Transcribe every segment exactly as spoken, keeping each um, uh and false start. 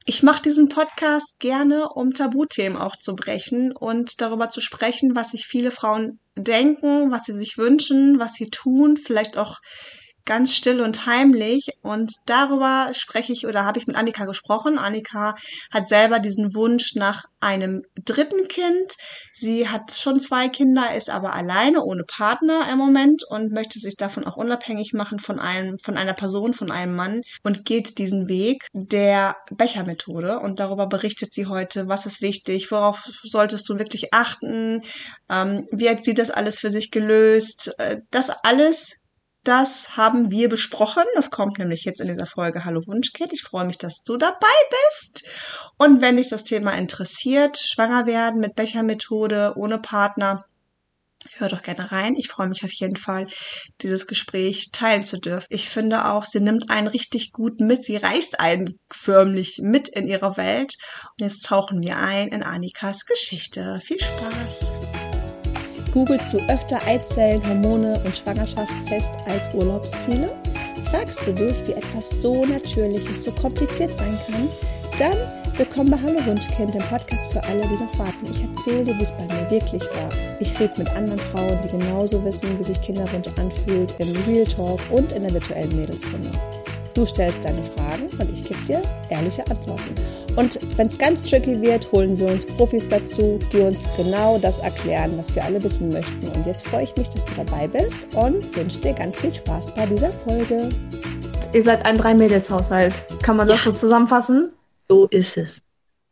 Ich mache diesen Podcast gerne, um Tabuthemen auch zu brechen und darüber zu sprechen, was sich viele Frauen denken, was sie sich wünschen, was sie tun, vielleicht auch ganz still und heimlich. Und darüber spreche ich oder habe ich mit Annika gesprochen. Annika hat selber diesen Wunsch nach einem dritten Kind. Sie hat schon zwei Kinder, ist aber alleine, ohne Partner im Moment und möchte sich davon auch unabhängig machen von einem, von einer Person, von einem Mann und geht diesen Weg der Bechermethode. Und darüber berichtet sie heute, was ist wichtig, worauf solltest du wirklich achten, ähm, wie hat sie das alles für sich gelöst. Äh, Das alles das haben wir besprochen. Das kommt nämlich jetzt in dieser Folge Hallo Wunschkind. Ich freue mich, dass du dabei bist. Und wenn dich das Thema interessiert, schwanger werden mit Bechermethode, ohne Partner, hör doch gerne rein. Ich freue mich auf jeden Fall, dieses Gespräch teilen zu dürfen. Ich finde auch, sie nimmt einen richtig gut mit. Sie reißt einen förmlich mit in ihre Welt. Und jetzt tauchen wir ein in Annikas Geschichte. Viel Spaß! Googlest du öfter Eizellen, Hormone und Schwangerschaftstest als Urlaubsziele? Fragst du dich, wie etwas so Natürliches so kompliziert sein kann? Dann willkommen bei Hallo Wunschkind, dem Podcast für alle, die noch warten. Ich erzähle dir, wie es bei mir wirklich war. Ich rede mit anderen Frauen, die genauso wissen, wie sich Kinderwunsch anfühlt, im Real Talk und in der virtuellen Mädelsrunde. Du stellst deine Fragen und ich gebe dir ehrliche Antworten. Und wenn es ganz tricky wird, holen wir uns Profis dazu, die uns genau das erklären, was wir alle wissen möchten. Und jetzt freue ich mich, dass du dabei bist und wünsche dir ganz viel Spaß bei dieser Folge. Ihr seid ein Drei-Mädels-Haushalt. Kann man das Ja. so zusammenfassen? So ist es.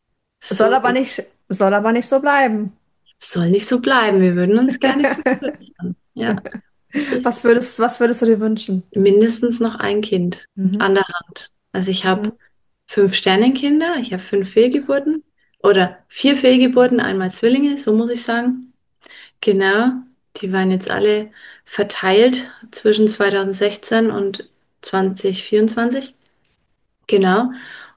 So Soll aber nicht, soll aber nicht so bleiben. soll nicht so bleiben. Wir würden uns gerne vergrößern. Ja. Was würdest, was würdest du dir wünschen? Mindestens noch ein Kind Mhm. an der Hand. Also ich habe Mhm. fünf Sternenkinder, ich habe fünf Fehlgeburten oder vier Fehlgeburten, einmal Zwillinge, so muss ich sagen. Genau, die waren jetzt alle verteilt zwischen zweitausendsechzehn und zwanzig vierundzwanzig. Genau.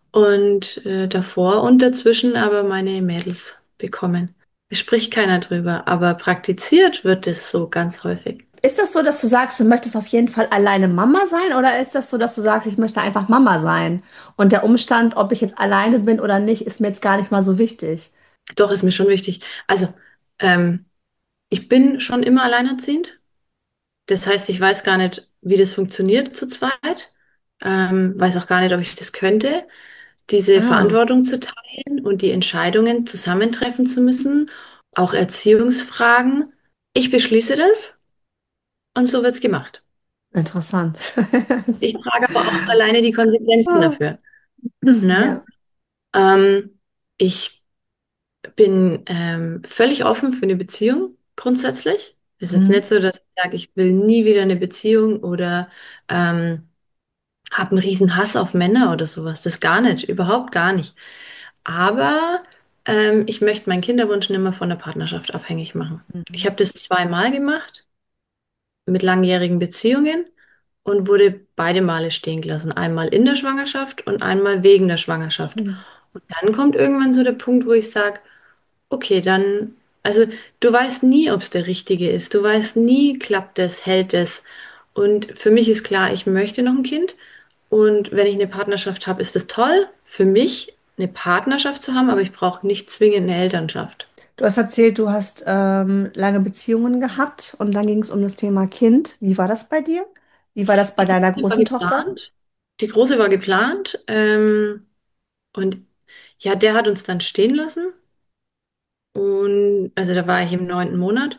Und äh, davor und dazwischen aber meine Mädels bekommen. Es spricht keiner drüber, aber praktiziert wird es so ganz häufig. Ist das so, dass du sagst, du möchtest auf jeden Fall alleine Mama sein? Oder ist das so, dass du sagst, ich möchte einfach Mama sein? Und der Umstand, ob ich jetzt alleine bin oder nicht, ist mir jetzt gar nicht mal so wichtig. Doch, ist mir schon wichtig. Also, ähm, ich bin schon immer alleinerziehend. Das heißt, ich weiß gar nicht, wie das funktioniert zu zweit. Ähm, weiß auch gar nicht, ob ich das könnte, diese Ah, Verantwortung zu teilen und die Entscheidungen zusammentreffen zu müssen, auch Erziehungsfragen. Ich beschließe das und so wird's gemacht. interessant. Ich trage aber auch alleine die Konsequenzen Ah. dafür. Ne? Ja. Ähm, ich bin ähm, völlig offen für eine Beziehung grundsätzlich. Es ist jetzt Mhm. nicht so, dass ich sage, ich will nie wieder eine Beziehung oder ähm, habe einen riesen Hass auf Männer oder sowas. Das gar nicht, überhaupt gar nicht. Aber ähm, ich möchte meinen Kinderwunsch nicht mehr von der Partnerschaft abhängig machen. Ich Mhm. habe das zweimal gemacht mit langjährigen Beziehungen und wurde beide Male stehen gelassen. Einmal in der Schwangerschaft und einmal wegen der Schwangerschaft. Mhm. Und dann kommt irgendwann so der Punkt, wo ich sage, okay, dann, also du weißt nie, ob es der richtige ist. Du weißt nie, klappt es, hält es. Und für mich ist klar, ich möchte noch ein Kind. Und wenn ich eine Partnerschaft habe, ist es toll für mich, eine Partnerschaft zu haben, aber ich brauche nicht zwingend eine Elternschaft. Du hast erzählt, du hast ähm, lange Beziehungen gehabt und dann ging es um das Thema Kind. Wie war das bei dir? Wie war das bei Die deiner große war großen Tochter? geplant. Die große war geplant. Ähm, und ja, der hat uns dann stehen lassen. Und also da war ich im neunten Monat.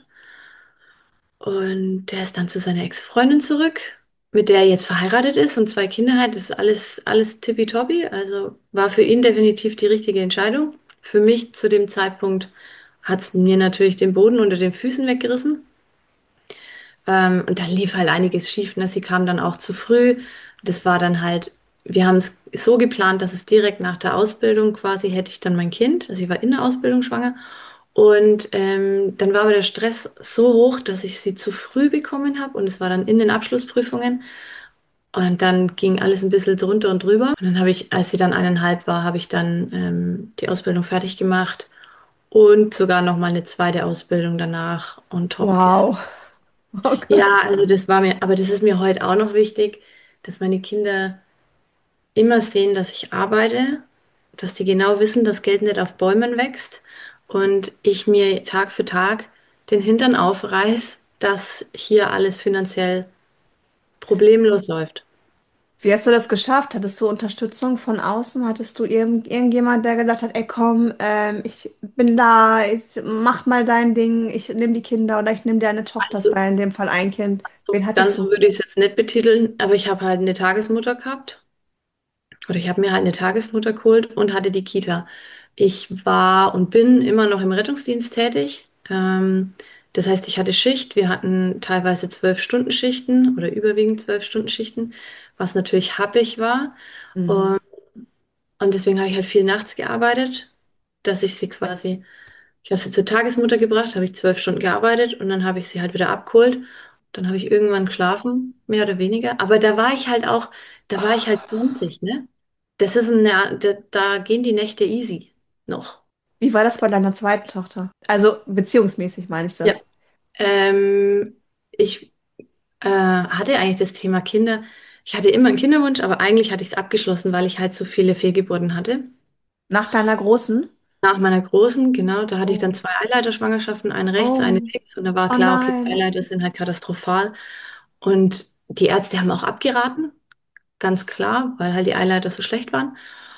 Und der ist dann zu seiner Ex-Freundin zurück, mit der er jetzt verheiratet ist und zwei Kinder hat. Das ist alles, alles tippitoppi. Also war für ihn definitiv die richtige Entscheidung. Für mich zu dem Zeitpunkt hat es mir natürlich den Boden unter den Füßen weggerissen. Ähm, und da lief halt einiges schief. Ne? Sie kam dann auch zu früh. Das war dann halt, wir haben es so geplant, dass es direkt nach der Ausbildung quasi hätte ich dann mein Kind. Also ich war in der Ausbildung schwanger. Und ähm, dann war aber der Stress so hoch, dass ich sie zu früh bekommen habe. Und es war dann in den Abschlussprüfungen. Und dann ging alles ein bisschen drunter und drüber. Und dann habe ich, als sie dann eineinhalb war, habe ich dann ähm, die Ausbildung fertig gemacht und sogar noch mal eine zweite Ausbildung danach on top gesetzt. Wow. Okay. Ja, also das war mir, aber das ist mir heute auch noch wichtig, dass meine Kinder immer sehen, dass ich arbeite dass die genau wissen, dass Geld nicht auf Bäumen wächst und ich mir Tag für Tag den Hintern aufreiß, dass hier alles finanziell problemlos läuft. Wie hast du das geschafft? Hattest du Unterstützung von außen? Hattest du irgend, irgendjemand, der gesagt hat, ey komm, ähm, ich bin da, ich mach mal dein Ding, ich nehme die Kinder oder ich nehme deine Tochter, das Also, war in dem Fall ein Kind. so, Wen ganz hattest so du? würde ich es jetzt nicht betiteln, aber ich habe halt eine Tagesmutter gehabt. Oder ich habe mir halt eine Tagesmutter geholt und hatte die Kita. Ich war und bin immer noch im Rettungsdienst tätig. Ähm, das heißt, ich hatte Schicht. Wir hatten teilweise zwölf-Stunden-Schichten oder überwiegend zwölf-Stunden-Schichten, was natürlich happig war. Mhm. Und, und deswegen habe ich halt viel nachts gearbeitet, dass ich sie quasi, ich habe sie zur Tagesmutter gebracht, habe ich zwölf Stunden gearbeitet und dann habe ich sie halt wieder abgeholt. Dann habe ich irgendwann geschlafen, mehr oder weniger. Aber da war ich halt auch, da war ich halt zwanzig, ne? Das ist ein, ja, da, da gehen die Nächte easy noch. Wie war das bei deiner zweiten Tochter? Also beziehungsmäßig meine ich Ja. das. Ähm, ich äh, hatte eigentlich das Thema Kinder. Ich hatte immer einen Kinderwunsch, aber eigentlich hatte ich es abgeschlossen, weil ich halt so viele Fehlgeburten hatte. Nach deiner großen? Nach meiner großen, genau, da hatte ich dann Oh, zwei Eileiterschwangerschaften, eine rechts, eine oh, links, und da war oh klar, okay, nein. Eileiter sind halt katastrophal. Und die Ärzte haben auch abgeraten, ganz klar, weil halt die Eileiter so schlecht waren.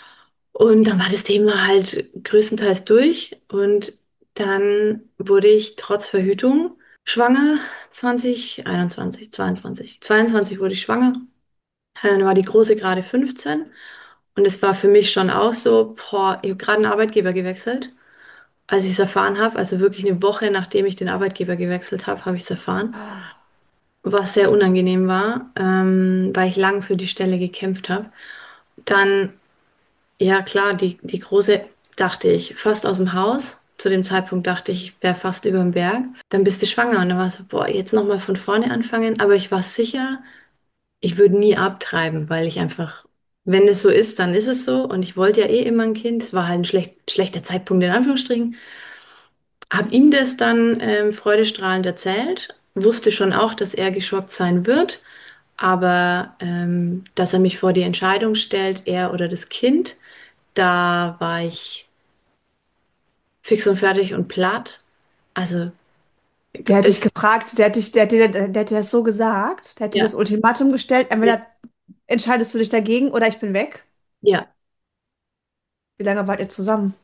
Und dann war das Thema halt größtenteils durch. Und dann wurde ich trotz Verhütung schwanger, zwanzig einundzwanzig, zweiundzwanzig. zweiundzwanzig wurde ich schwanger. Äh, Dann war die Große gerade fünfzehn. Und es war für mich schon auch so, boah, ich habe gerade einen Arbeitgeber gewechselt. Als ich es erfahren habe, also wirklich eine Woche nachdem ich den Arbeitgeber gewechselt habe, habe ich es erfahren, Oh, was sehr unangenehm war, ähm, weil ich lang für die Stelle gekämpft habe. Dann ja, klar, die, die große, dachte ich, fast aus dem Haus. Zu dem Zeitpunkt dachte ich, ich wäre fast über dem Berg. Dann bist du schwanger und dann war es so, boah, jetzt nochmal von vorne anfangen. Aber ich war sicher, ich würde nie abtreiben, weil ich einfach, wenn es so ist, dann ist es so. Und ich wollte ja eh immer ein Kind. Es war halt ein schlecht, schlechter Zeitpunkt in Anführungsstrichen. Hab ihm das dann ähm, freudestrahlend erzählt. Wusste schon auch, dass er geschockt sein wird. Aber ähm, dass er mich vor die Entscheidung stellt, er oder das Kind, da war ich fix und fertig und platt. Also, der hat dich es, gefragt, der hat dich, der hat dir, der hat dir das so gesagt, der hat dir ja, das Ultimatum gestellt, ja, entweder entscheidest du dich dagegen oder ich bin weg. ja, Wie lange wart ihr zusammen?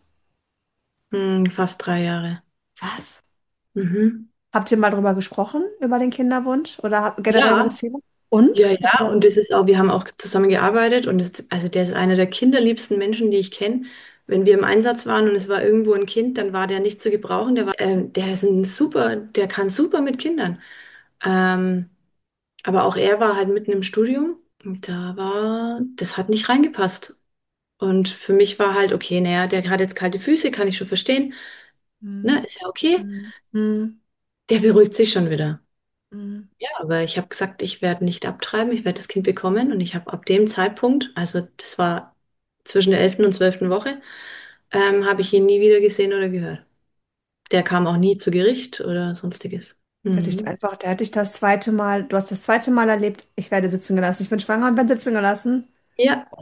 hm, fast drei Jahre. Was? Mhm. Habt ihr mal drüber gesprochen, über den Kinderwunsch oder hab- generell über das Ja, Thema? Und? ja, Was hat ja, er? und das ist auch, wir haben auch zusammen gearbeitet und das, also der ist einer der kinderliebsten Menschen, die ich kenne. Wenn wir im Einsatz waren und es war irgendwo ein Kind, dann war der nicht zu gebrauchen. Der war, ähm, der ist ein super, der kann super mit Kindern. Ähm, aber auch er war halt mitten im Studium und da war, das hat nicht reingepasst. Und für mich war halt, okay, naja, der hat jetzt kalte Füße, kann ich schon verstehen. Ne, Hm, ist ja okay. hm, hm, Der beruhigt sich schon wieder. hm. Ja, aber ich habe gesagt, ich werde nicht abtreiben, ich werde das Kind bekommen. Und ich habe ab dem Zeitpunkt, also das war zwischen der elften und zwölften Woche, ähm, habe ich ihn nie wieder gesehen oder gehört. Der kam auch nie zu Gericht oder sonstiges. Der hat dich Mhm. einfach, der hat dich das zweite Mal, du hast das zweite Mal erlebt, ich werde sitzen gelassen. Ich bin schwanger und werde sitzen gelassen. Ja,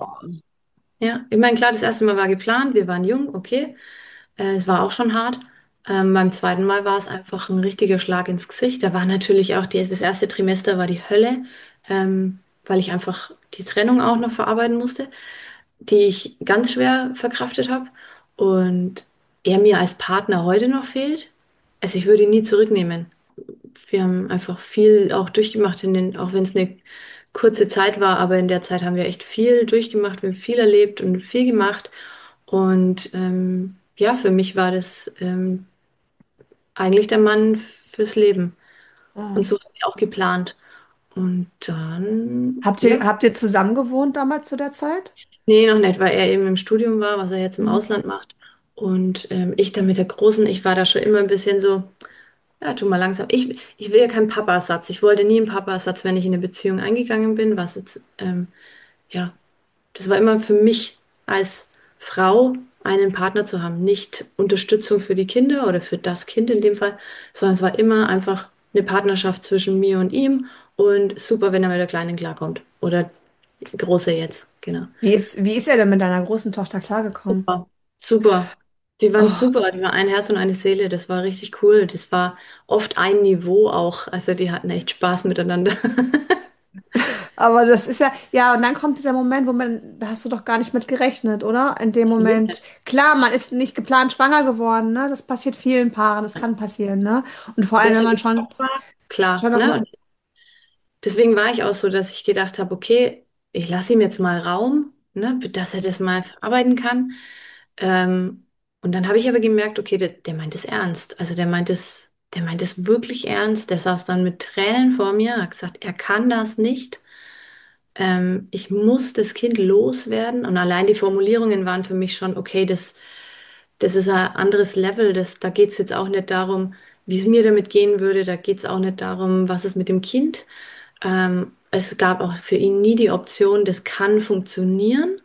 ja. Ich meine, klar, das erste Mal war geplant, wir waren jung, okay. Äh, es war auch schon hart. Ähm, beim zweiten Mal war es einfach ein richtiger Schlag ins Gesicht. Da war natürlich auch die, das erste Trimester war die Hölle, ähm, weil ich einfach die Trennung auch noch verarbeiten musste, die ich ganz schwer verkraftet habe. Und er mir als Partner heute noch fehlt. Also ich würde ihn nie zurücknehmen. Wir haben einfach viel auch durchgemacht, in den, auch wenn es eine kurze Zeit war, aber in der Zeit haben wir echt viel durchgemacht, wir haben viel erlebt und viel gemacht. Und ähm, ja, für mich war das ähm, eigentlich der Mann fürs Leben. Und Oh. so habe ich auch geplant. Und dann, Habt ihr, ja, habt ihr zusammen gewohnt damals zu der Zeit? nee, noch nicht, weil er eben im Studium war, was er jetzt im Mhm. Ausland macht. Und ähm, ich dann mit der Großen, ich war da schon immer ein bisschen so, ja, tu mal langsam. Ich, ich will ja keinen Papa-Ersatz. Ich wollte nie einen Papa-Ersatz, wenn ich in eine Beziehung eingegangen bin, was jetzt, ähm, ja, das war immer für mich als Frau einen Partner zu haben, nicht Unterstützung für die Kinder oder für das Kind in dem Fall, sondern es war immer einfach eine Partnerschaft zwischen mir und ihm und super, wenn er mit der Kleinen klarkommt. Oder Die große jetzt, genau. Wie ist, wie ist er denn mit deiner großen Tochter klargekommen? Super, super. Die waren Oh, super, die waren ein Herz und eine Seele, das war richtig cool. Das war oft ein Niveau auch, also die hatten echt Spaß miteinander. aber das ist ja, ja, und dann kommt dieser Moment, wo man, da hast du doch gar nicht mit gerechnet, oder? In dem Moment, klar, man ist nicht geplant schwanger geworden, ne? Das passiert vielen Paaren, das kann passieren, ne? Und vor allem, Dass wenn er man schon, gekommen war, klar, schon ne? noch, Und deswegen war ich auch so, dass ich gedacht habe, okay, ich lasse ihm jetzt mal Raum, ne, dass er das mal verarbeiten kann. Ähm, und dann habe ich aber gemerkt, okay, der, der meint es ernst. Also der meint es, der meint es wirklich ernst. Der saß dann mit Tränen vor mir, hat gesagt, er kann das nicht. Ähm, ich muss das Kind loswerden. Und allein die Formulierungen waren für mich schon, okay, das, das ist ein anderes Level. Das, da geht es jetzt auch nicht darum, wie es mir damit gehen würde. Da geht es auch nicht darum, was ist mit dem Kind. Ähm, es gab auch für ihn nie die Option, das kann funktionieren.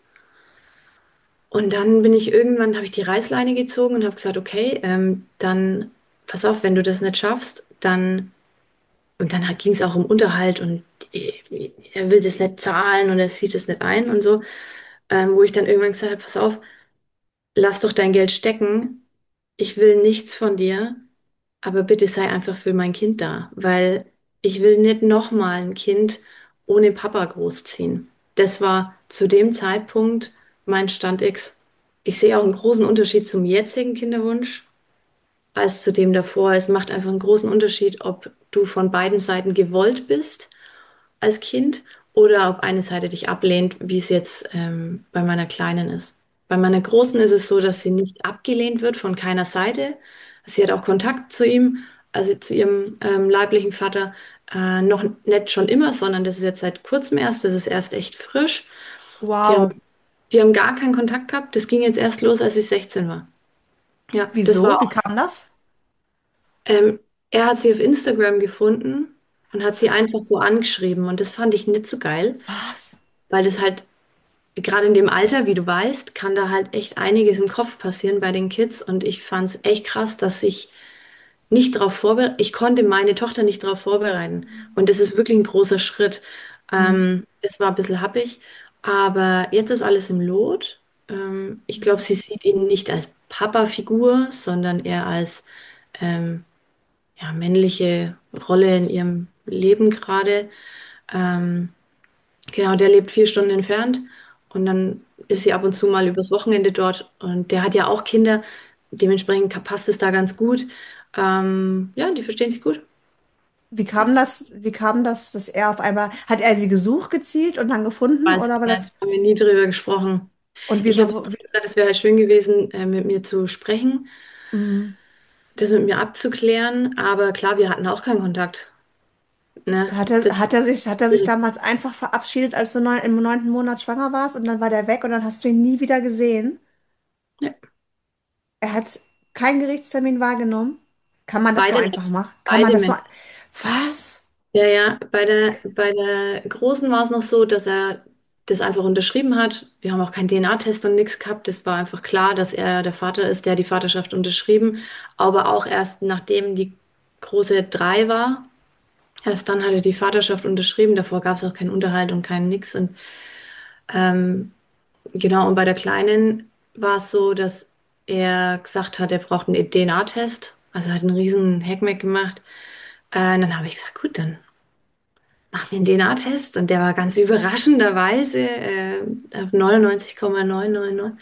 Und dann bin ich irgendwann, habe ich die Reißleine gezogen und habe gesagt, okay, ähm, dann pass auf, wenn du das nicht schaffst, dann, und dann ging es auch um Unterhalt und äh, er will das nicht zahlen und er sieht es nicht ein und so, ähm, wo ich dann irgendwann gesagt habe, pass auf, lass doch dein Geld stecken, ich will nichts von dir, aber bitte sei einfach für mein Kind da, weil ich will nicht nochmal ein Kind ohne Papa großziehen. Das war zu dem Zeitpunkt mein Stand X. Ich sehe auch einen großen Unterschied zum jetzigen Kinderwunsch als zu dem davor. Es macht einfach einen großen Unterschied, ob du von beiden Seiten gewollt bist als Kind oder ob eine Seite dich ablehnt, wie es jetzt ähm, bei meiner Kleinen ist. Bei meiner Großen ist es so, dass sie nicht abgelehnt wird von keiner Seite. Sie hat auch Kontakt zu ihm, also zu ihrem ähm, leiblichen Vater, äh, noch nicht schon immer, sondern das ist jetzt seit kurzem erst, das ist erst echt frisch. Die haben, wow. die haben gar keinen Kontakt gehabt. Das ging jetzt erst los, als sie sechzehn war. Ja, das Wieso? war Wie kam das? Ähm, er hat sie auf Instagram gefunden und hat sie einfach so angeschrieben. Und das fand ich nicht so geil, Was? weil das halt, gerade in dem Alter, wie du weißt, kann da halt echt einiges im Kopf passieren bei den Kids. Und ich fand es echt krass, dass ich nicht darauf vorbereitet, ich konnte meine Tochter nicht darauf vorbereiten. Und das ist wirklich ein großer Schritt. Mhm. Ähm, das war ein bisschen happig, aber jetzt ist alles im Lot. Ähm, ich glaube, sie sieht ihn nicht als Papa-Figur, sondern eher als ähm, ja, männliche Rolle in ihrem Leben gerade. Ähm, genau, der lebt vier Stunden entfernt und dann ist sie ab und zu mal übers Wochenende dort und der hat ja auch Kinder, dementsprechend passt es da ganz gut. Ähm, ja, die verstehen sich gut. Wie kam das, wie kam das, dass er auf einmal, hat er sie gesucht gezielt und dann gefunden Weiß oder ich war das, nicht, haben wir nie drüber gesprochen. und Ich habe wieso, wie, gesagt, es wäre halt schön gewesen, äh, mit mir zu sprechen, mhm. das mit mir abzuklären, aber klar, wir hatten auch keinen Kontakt. Ne? Hat er, Das hat er sich, hat er sich ist damals einfach verabschiedet, als du neun, im neunten Monat schwanger warst und dann war der weg und dann hast du ihn nie wieder gesehen? ja, Er hat keinen Gerichtstermin wahrgenommen? Kann man das so beide einfach nicht. machen? Kann man Beide das so, Männer. was? Ja, ja, bei der, bei der Großen war es noch so, dass er das einfach unterschrieben hat. Wir haben auch keinen D N A-Test und nichts gehabt. Es war einfach klar, dass er der Vater ist, der die Vaterschaft unterschrieben. Aber auch erst nachdem die Große drei war, erst dann hat er die Vaterschaft unterschrieben. Davor gab es auch keinen Unterhalt und keinen Nix. Und ähm, genau, und bei der Kleinen war es so, dass er gesagt hat, er braucht einen D N A-Test. Also er hat einen riesen Heckmeck gemacht. Äh, und dann habe ich gesagt, gut, dann mach mir einen D N A-Test und der war ganz überraschenderweise äh, auf neunundneunzig Komma neunhundertneunundneunzig.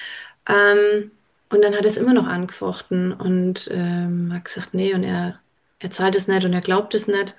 Ähm, und dann hat er es immer noch angefochten und ähm, hat gesagt, nee, und er, er zahlt es nicht und er glaubt es nicht.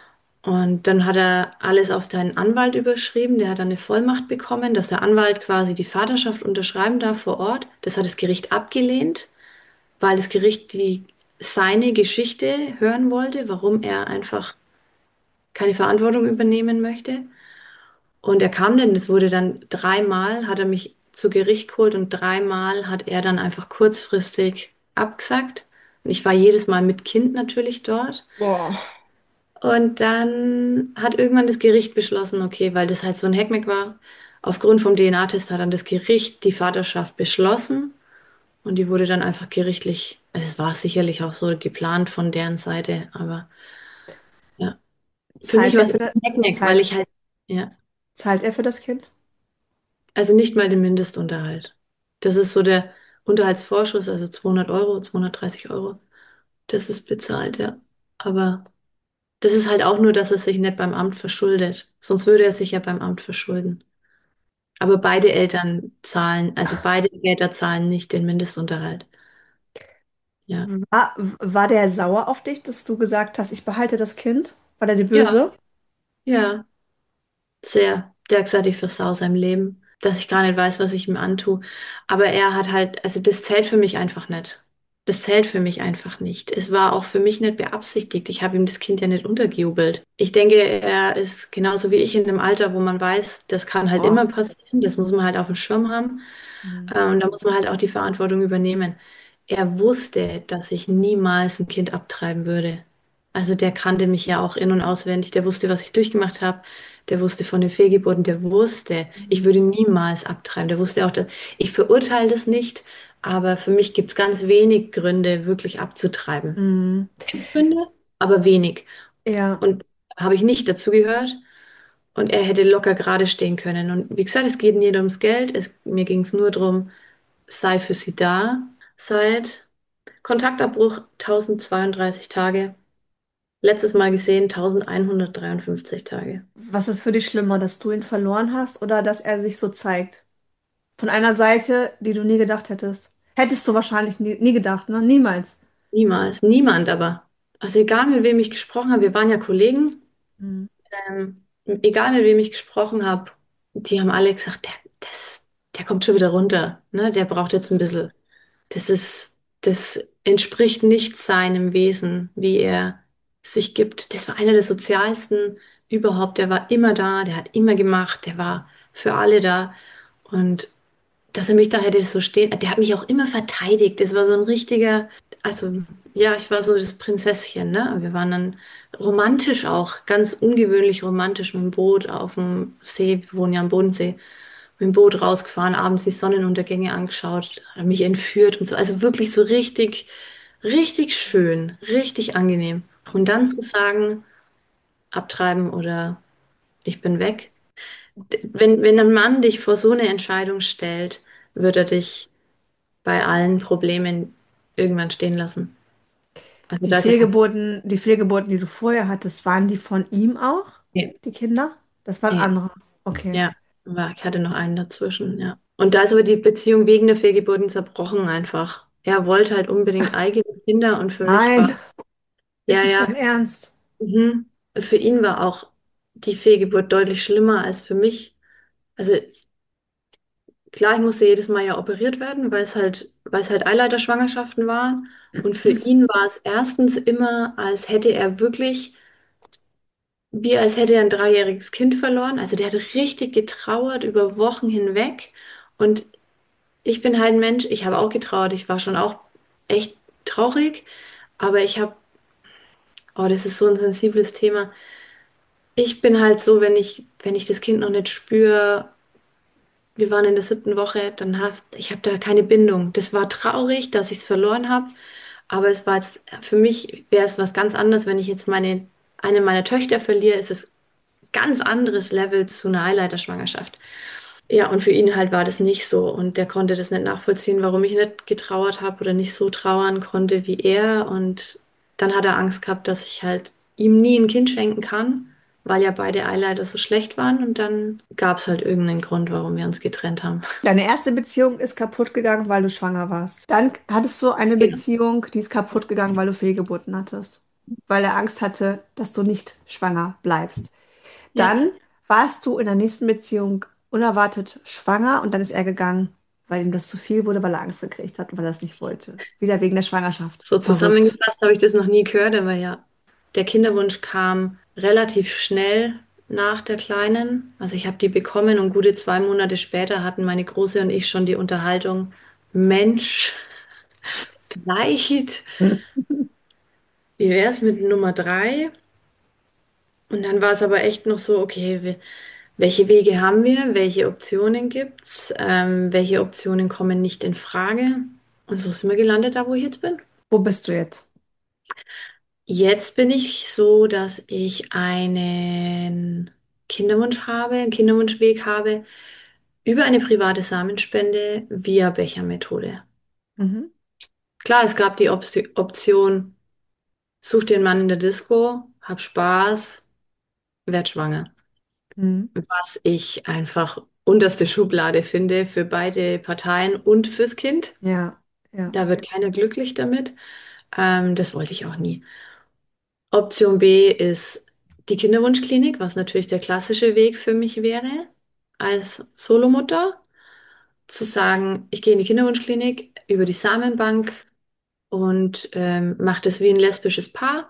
Und dann hat er alles auf seinen Anwalt überschrieben. Der hat dann eine Vollmacht bekommen, dass der Anwalt quasi die Vaterschaft unterschreiben darf vor Ort. Das hat das Gericht abgelehnt, weil das Gericht die seine Geschichte hören wollte, warum er einfach keine Verantwortung übernehmen möchte. Und er kam dann, das wurde dann dreimal, hat er mich zu Gericht geholt und dreimal hat er dann einfach kurzfristig abgesagt. Und ich war jedes Mal mit Kind natürlich dort. Boah. Und dann hat irgendwann das Gericht beschlossen, okay, weil das halt so ein Heckmeck war, aufgrund vom D N A-Test hat dann das Gericht die Vaterschaft beschlossen und die wurde dann einfach gerichtlich, also es war sicherlich auch so geplant von deren Seite, aber ja, für mich Zahlt war er es für das, ein Heckmeck, weil zahlt, ich halt, ja. Zahlt er für das Kind? Also nicht mal den Mindestunterhalt. Das ist so der Unterhaltsvorschuss, also zweihundert Euro, zweihundertdreißig Euro. Das ist bezahlt, ja. Aber das ist halt auch nur, dass er sich nicht beim Amt verschuldet. Sonst würde er sich ja beim Amt verschulden. Aber beide Eltern zahlen, also beide Väter zahlen nicht den Mindestunterhalt. Ja. War, war der sauer auf dich, dass du gesagt hast, ich behalte das Kind? War der dir Ja, böse? ja, sehr. Der hat gesagt, ich versau sein Leben, dass ich gar nicht weiß, was ich ihm antue. Aber er hat halt, also das zählt für mich einfach nicht. Das zählt für mich einfach nicht. Es war auch für mich nicht beabsichtigt. Ich habe ihm das Kind ja nicht untergejubelt. Ich denke, er ist genauso wie ich in einem Alter, wo man weiß, das kann halt Oh. immer passieren. Das muss man halt auf dem Schirm haben. Hm. Äh, Und da muss man halt auch die Verantwortung übernehmen. Er wusste, dass ich niemals ein Kind abtreiben würde. Also der kannte mich ja auch in- und auswendig. Der wusste, was ich durchgemacht habe. Der wusste von den Fehlgeburten. Der wusste, ich würde niemals abtreiben. Der wusste auch, dass ich verurteile das nicht. Aber für mich gibt es ganz wenig Gründe, wirklich abzutreiben. Hm. Gründe, aber wenig. Ja, Und habe ich nicht dazu gehört. Und er hätte locker gerade stehen können. Und wie gesagt, es geht nicht ums Geld. Es, mir ging es nur darum, sei für sie da. Seit Kontaktabbruch tausendzweiunddreißig Tage. Letztes Mal gesehen tausendeinhundertdreiundfünfzig Tage. was ist für dich schlimmer, dass du ihn verloren hast oder dass er sich so zeigt? Von einer Seite, die du nie gedacht hättest. Hättest du wahrscheinlich nie, nie gedacht, ne? Niemals. Niemals, niemand aber. Also egal mit wem ich gesprochen habe, wir waren ja Kollegen, Hm. ähm, egal mit wem ich gesprochen habe, die haben alle gesagt, der, das, der kommt schon wieder runter, ne? Der braucht jetzt ein bisschen. Das ist, das entspricht nicht seinem Wesen, wie er sich gibt. Das war einer der sozialsten überhaupt. Der war immer da, der hat immer gemacht, der war für alle da. Und dass er mich da hätte so stehen, der hat mich auch immer verteidigt. Das war so ein richtiger, also ja, ich war so das Prinzesschen, ne? Wir waren dann romantisch auch, ganz ungewöhnlich romantisch mit dem Boot auf dem See. Wir wohnen ja am Bodensee, mit dem Boot rausgefahren, abends die Sonnenuntergänge angeschaut, hat mich entführt und so. Also wirklich so richtig, richtig schön, richtig angenehm. Und dann zu sagen, abtreiben oder ich bin weg. Wenn, wenn ein Mann dich vor so eine Entscheidung stellt, wird er dich bei allen Problemen irgendwann stehen lassen. Also Die da ist ja kein Fehlgeburten, die Fehlgeburten, die du vorher hattest, waren die von ihm auch, nee, die Kinder? Das waren nee. andere. Okay. Ja, aber ich hatte noch einen dazwischen, ja. Und da ist aber die Beziehung wegen der Fehlgeburten zerbrochen einfach. Er wollte halt unbedingt eigene Kinder und für mich war, Nein, ist ja, nicht ja, dein Ernst. mhm. Für ihn war auch die Fehlgeburt deutlich schlimmer als für mich. Also klar, ich musste jedes Mal ja operiert werden, weil es halt, weil es halt Eileiterschwangerschaften waren. Und für ihn war es erstens immer, als hätte er wirklich, wie als hätte er ein dreijähriges Kind verloren. Also der hat richtig getrauert über Wochen hinweg. Und ich bin halt ein Mensch, ich habe auch getrauert, ich war schon auch echt traurig, aber ich habe, oh, das ist so ein sensibles Thema. Ich bin halt so, wenn ich, wenn ich das Kind noch nicht spüre, wir waren in der siebten Woche, dann hast, ich habe da keine Bindung. Das war traurig, dass ich es verloren habe, aber es war jetzt, für mich wäre es was ganz anderes, wenn ich jetzt meine, eine meiner Töchter verliere, ist es ganz anderes Level zu einer Eileiterschwangerschaft. Ja, und für ihn halt war das nicht so und der konnte das nicht nachvollziehen, warum ich nicht getrauert habe oder nicht so trauern konnte wie er. Und dann hat er Angst gehabt, dass ich halt ihm nie ein Kind schenken kann, weil ja beide Eileiter so schlecht waren. Und dann gab es halt irgendeinen Grund, warum wir uns getrennt haben. Deine erste Beziehung ist kaputt gegangen, weil du schwanger warst. Dann hattest du eine Genau. Beziehung, die ist kaputt gegangen, weil du Fehlgeburten hattest. Weil er Angst hatte, dass du nicht schwanger bleibst. Ja, Dann warst du in der nächsten Beziehung unerwartet schwanger und dann ist er gegangen, weil ihm das zu viel wurde, weil er Angst gekriegt hat und weil er es nicht wollte. Wieder wegen der Schwangerschaft. so Verrückt. zusammengefasst habe ich das noch nie gehört, aber ja, der Kinderwunsch kam relativ schnell nach der Kleinen. Also ich habe die bekommen und gute zwei Monate später hatten meine Große und ich schon die Unterhaltung, Mensch, vielleicht, wie wäre es mit Nummer drei? Und dann war es aber echt noch so, okay, we- welche Wege haben wir? Welche Optionen gibt's? Ähm, welche Optionen kommen nicht in Frage? Und so sind wir gelandet da, wo ich jetzt bin. Wo bist du jetzt? Jetzt bin ich so, dass ich einen Kinderwunsch habe, einen Kinderwunschweg habe, über eine private Samenspende via Becher-Methode. Mhm. Klar, es gab die Op Option, such dir einen Mann in der Disco, hab Spaß, werd schwanger. Mhm. Was ich einfach unterste Schublade finde für beide Parteien und fürs Kind. Ja, ja. Da wird keiner glücklich damit. Ähm, das wollte ich auch nie. Option B ist die Kinderwunschklinik, was natürlich der klassische Weg für mich wäre, als Solomutter, zu sagen, ich gehe in die Kinderwunschklinik über die Samenbank und ähm, mache das wie ein lesbisches Paar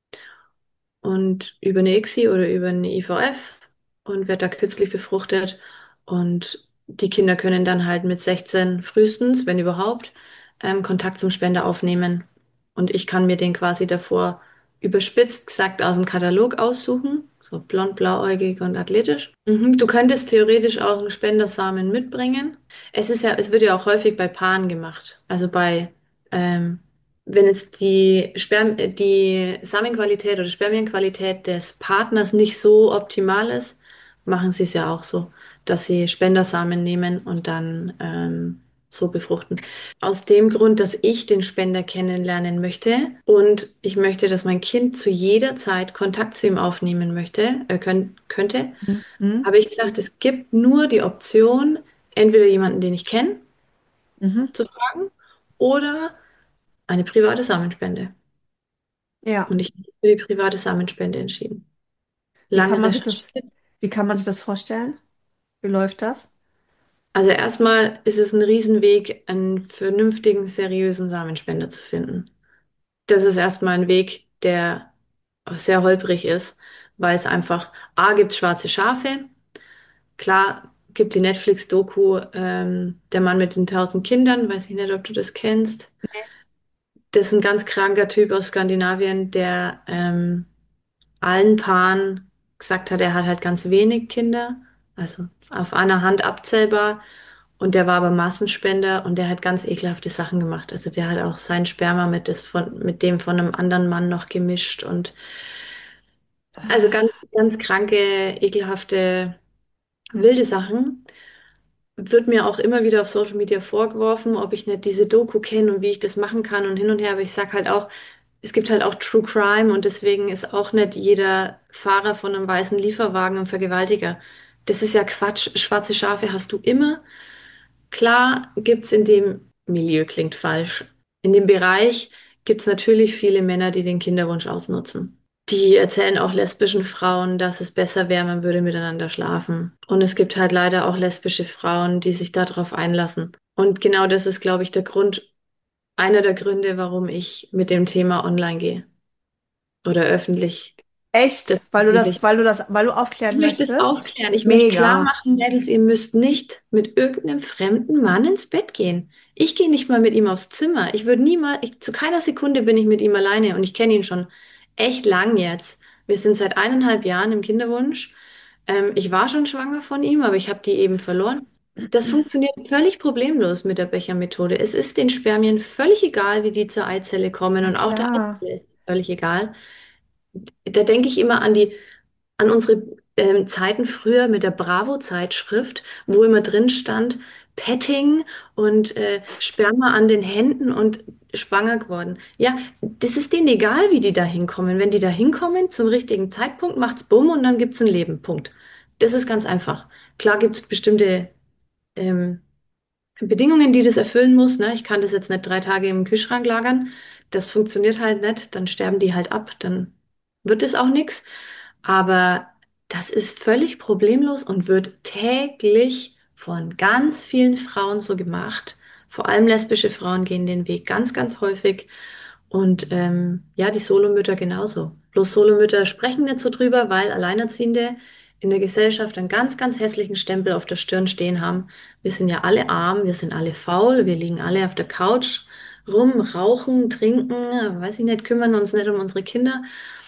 und über eine ICSI oder über eine I V F und werde da künstlich befruchtet. Und die Kinder können dann halt mit sechzehn frühestens, wenn überhaupt, ähm, Kontakt zum Spender aufnehmen. Und ich kann mir den quasi davor überspitzt gesagt aus dem Katalog aussuchen, so blond, blauäugig und athletisch. Mhm. Du könntest theoretisch auch einen Spendersamen mitbringen. Es ist ja, es wird ja auch häufig bei Paaren gemacht. Also bei ähm, wenn jetzt die Sperm äh, die Samenqualität oder Spermienqualität des Partners nicht so optimal ist, machen sie es ja auch so, dass sie Spendersamen nehmen und dann ähm, so befruchten. Aus dem Grund, dass ich den Spender kennenlernen möchte und ich möchte, dass mein Kind zu jeder Zeit Kontakt zu ihm aufnehmen möchte, äh, können, könnte, Mhm. Mhm. habe ich gesagt, es gibt nur die Option, entweder jemanden, den ich kenne, Mhm. zu fragen oder eine private Samenspende. Ja. Und ich habe mich für die private Samenspende entschieden. Wie kann Lange man sich das, recherchiert. wie kann man sich das vorstellen? Wie läuft das? Also erstmal ist es ein Riesenweg, einen vernünftigen, seriösen Samenspender zu finden. Das ist erstmal ein Weg, der auch sehr holprig ist, weil es einfach, A, gibt es schwarze Schafe. Klar, gibt die Netflix-Doku ähm, Der Mann mit den tausend Kindern, weiß ich nicht, ob du das kennst. Das ist ein ganz kranker Typ aus Skandinavien, der ähm, allen Paaren gesagt hat, er hat halt ganz wenig Kinder, also auf einer Hand abzählbar. Und der war aber Massenspender und der hat ganz ekelhafte Sachen gemacht. Also der hat auch sein Sperma mit, das von, mit dem von einem anderen Mann noch gemischt und also ganz, ganz kranke, ekelhafte, wilde Sachen. Wird mir auch immer wieder auf Social Media vorgeworfen, ob ich nicht diese Doku kenne und wie ich das machen kann und hin und her. Aber ich sage halt auch, es gibt halt auch True Crime und deswegen ist auch nicht jeder Fahrer von einem weißen Lieferwagen ein Vergewaltiger. Das ist ja Quatsch. Schwarze Schafe hast du immer. Klar gibt's in dem Milieu, klingt falsch. In dem Bereich gibt's natürlich viele Männer, die den Kinderwunsch ausnutzen. Die erzählen auch lesbischen Frauen, dass es besser wäre, man würde miteinander schlafen. Und es gibt halt leider auch lesbische Frauen, die sich darauf einlassen. Und genau das ist, glaube ich, der Grund, einer der Gründe, warum ich mit dem Thema online gehe oder öffentlich. Das Echt? Weil du das, öffentlich. weil du das, weil du Ich aufklären möchte es möchtest? aufklären. Ich möchte klar Mega. machen, Mädels, ihr müsst nicht mit irgendeinem fremden Mann ins Bett gehen. Ich gehe nicht mal mit ihm aufs Zimmer. Ich würde niemals, ich, zu keiner Sekunde bin ich mit ihm alleine und ich kenne ihn schon echt lang jetzt. Wir sind seit eineinhalb Jahren im Kinderwunsch. Ähm, ich war schon schwanger von ihm, aber ich habe die eben verloren. Das funktioniert völlig problemlos mit der Becher-Methode. Es ist den Spermien völlig egal, wie die zur Eizelle kommen Ja, und auch der klar. Eizelle ist völlig egal. Da denke ich immer an die an unsere ähm, Zeiten früher mit der Bravo-Zeitschrift, wo immer drin stand, Petting und äh, Sperma an den Händen und schwanger geworden. Ja, das ist denen egal, wie die da hinkommen. Wenn die da hinkommen, zum richtigen Zeitpunkt, macht's Bumm und dann gibt's ein Leben. Punkt. Das ist ganz einfach. Klar gibt's bestimmte ähm, Bedingungen, die das erfüllen muss. Ne? Ich kann das jetzt nicht drei Tage im Kühlschrank lagern. Das funktioniert halt nicht. Dann sterben die halt ab. Dann wird es auch nichts. Aber das ist völlig problemlos und wird täglich von ganz vielen Frauen so gemacht. Vor allem lesbische Frauen gehen den Weg ganz, ganz häufig. Und ähm, ja, die Solomütter genauso. Bloß Solomütter sprechen nicht so drüber, weil Alleinerziehende in der Gesellschaft einen ganz, ganz hässlichen Stempel auf der Stirn stehen haben. Wir sind ja alle arm, wir sind alle faul, wir liegen alle auf der Couch rum, rauchen, trinken, weiß ich nicht, kümmern uns nicht um unsere Kinder.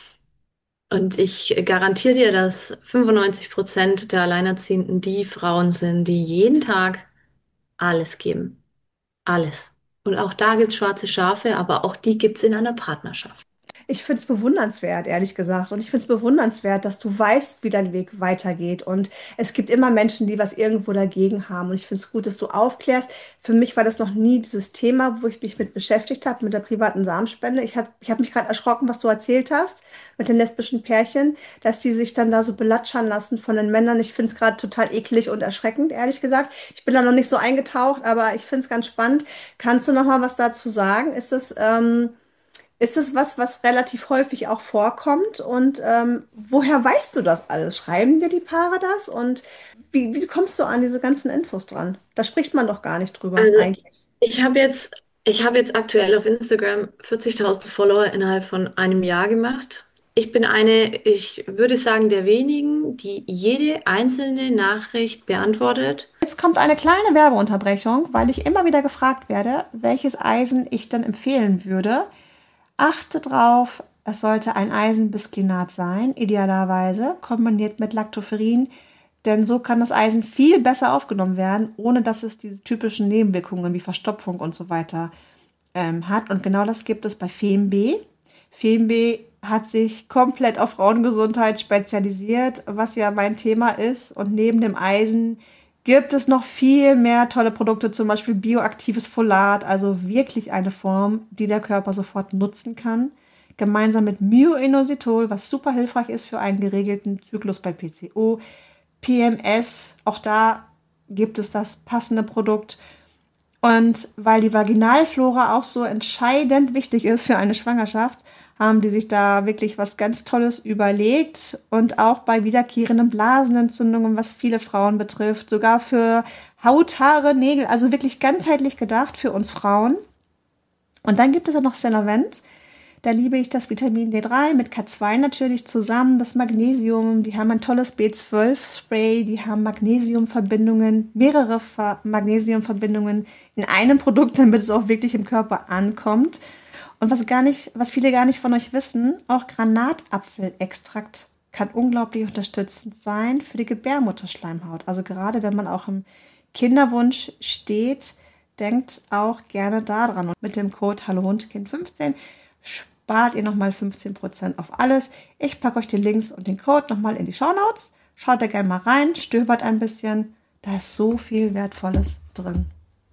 Und ich garantiere dir, dass fünfundneunzig Prozent der Alleinerziehenden die Frauen sind, die jeden Tag alles geben. Alles. Und auch da gibt es schwarze Schafe, aber auch die gibt es in einer Partnerschaft. Ich finde es bewundernswert, ehrlich gesagt. Und ich finde es bewundernswert, dass du weißt, wie dein Weg weitergeht. Und es gibt immer Menschen, die was irgendwo dagegen haben. Und ich finde es gut, dass du aufklärst. Für mich war das noch nie dieses Thema, wo ich mich mit beschäftigt habe, mit der privaten Samenspende. Ich habe ich hab mich gerade erschrocken, was du erzählt hast mit den lesbischen Pärchen, dass die sich dann da so belatschern lassen von den Männern. Ich finde es gerade total eklig und erschreckend, ehrlich gesagt. Ich bin da noch nicht so eingetaucht, aber ich finde es ganz spannend. Kannst du noch mal was dazu sagen? Ist es, ähm, ist es was, was relativ häufig auch vorkommt? Und ähm, woher weißt du das alles? Schreiben dir die Paare das? Und wie, wie kommst du an diese ganzen Infos dran? Da spricht man doch gar nicht drüber, Also eigentlich. ich habe jetzt, ich habe jetzt aktuell auf Instagram vierzigtausend Follower innerhalb von einem Jahr gemacht. Ich bin eine, ich würde sagen, der wenigen, die jede einzelne Nachricht beantwortet. Jetzt kommt eine kleine Werbeunterbrechung, weil ich immer wieder gefragt werde, welches Eisen ich dann empfehlen würde. Achte drauf, es sollte ein Eisenbisphenat sein, idealerweise kombiniert mit Lactoferrin, denn so kann das Eisen viel besser aufgenommen werden, ohne dass es diese typischen Nebenwirkungen wie Verstopfung und so weiter ähm, hat. Und genau das gibt es bei FemB. FemB hat sich komplett auf Frauengesundheit spezialisiert, was ja mein Thema ist. Und neben dem Eisen gibt es noch viel mehr tolle Produkte, zum Beispiel bioaktives Folat, also wirklich eine Form, die der Körper sofort nutzen kann. Gemeinsam mit Myoinositol, was super hilfreich ist für einen geregelten Zyklus bei P C O, P M S, auch da gibt es das passende Produkt. Und weil die Vaginalflora auch so entscheidend wichtig ist für eine Schwangerschaft, haben die sich da wirklich was ganz Tolles überlegt. Und auch bei wiederkehrenden Blasenentzündungen, was viele Frauen betrifft, sogar für Haut, Haare, Nägel, also wirklich ganzheitlich gedacht für uns Frauen. Und dann gibt es ja noch Cenovent. Da liebe ich das Vitamin D drei mit K zwei natürlich zusammen, das Magnesium. Die haben ein tolles B zwölf Spray, die haben Magnesiumverbindungen, mehrere Ver- Magnesiumverbindungen in einem Produkt, damit es auch wirklich im Körper ankommt. Und was gar nicht, was viele gar nicht von euch wissen, auch Granatapfelextrakt kann unglaublich unterstützend sein für die Gebärmutterschleimhaut. Also gerade wenn man auch im Kinderwunsch steht, denkt auch gerne daran. Und mit dem Code Hallo Wunschkind fünfzehn spart ihr nochmal fünfzehn Prozent auf alles. Ich packe euch die Links und den Code nochmal in die Shownotes. Schaut da gerne mal rein, stöbert ein bisschen. Da ist so viel Wertvolles drin.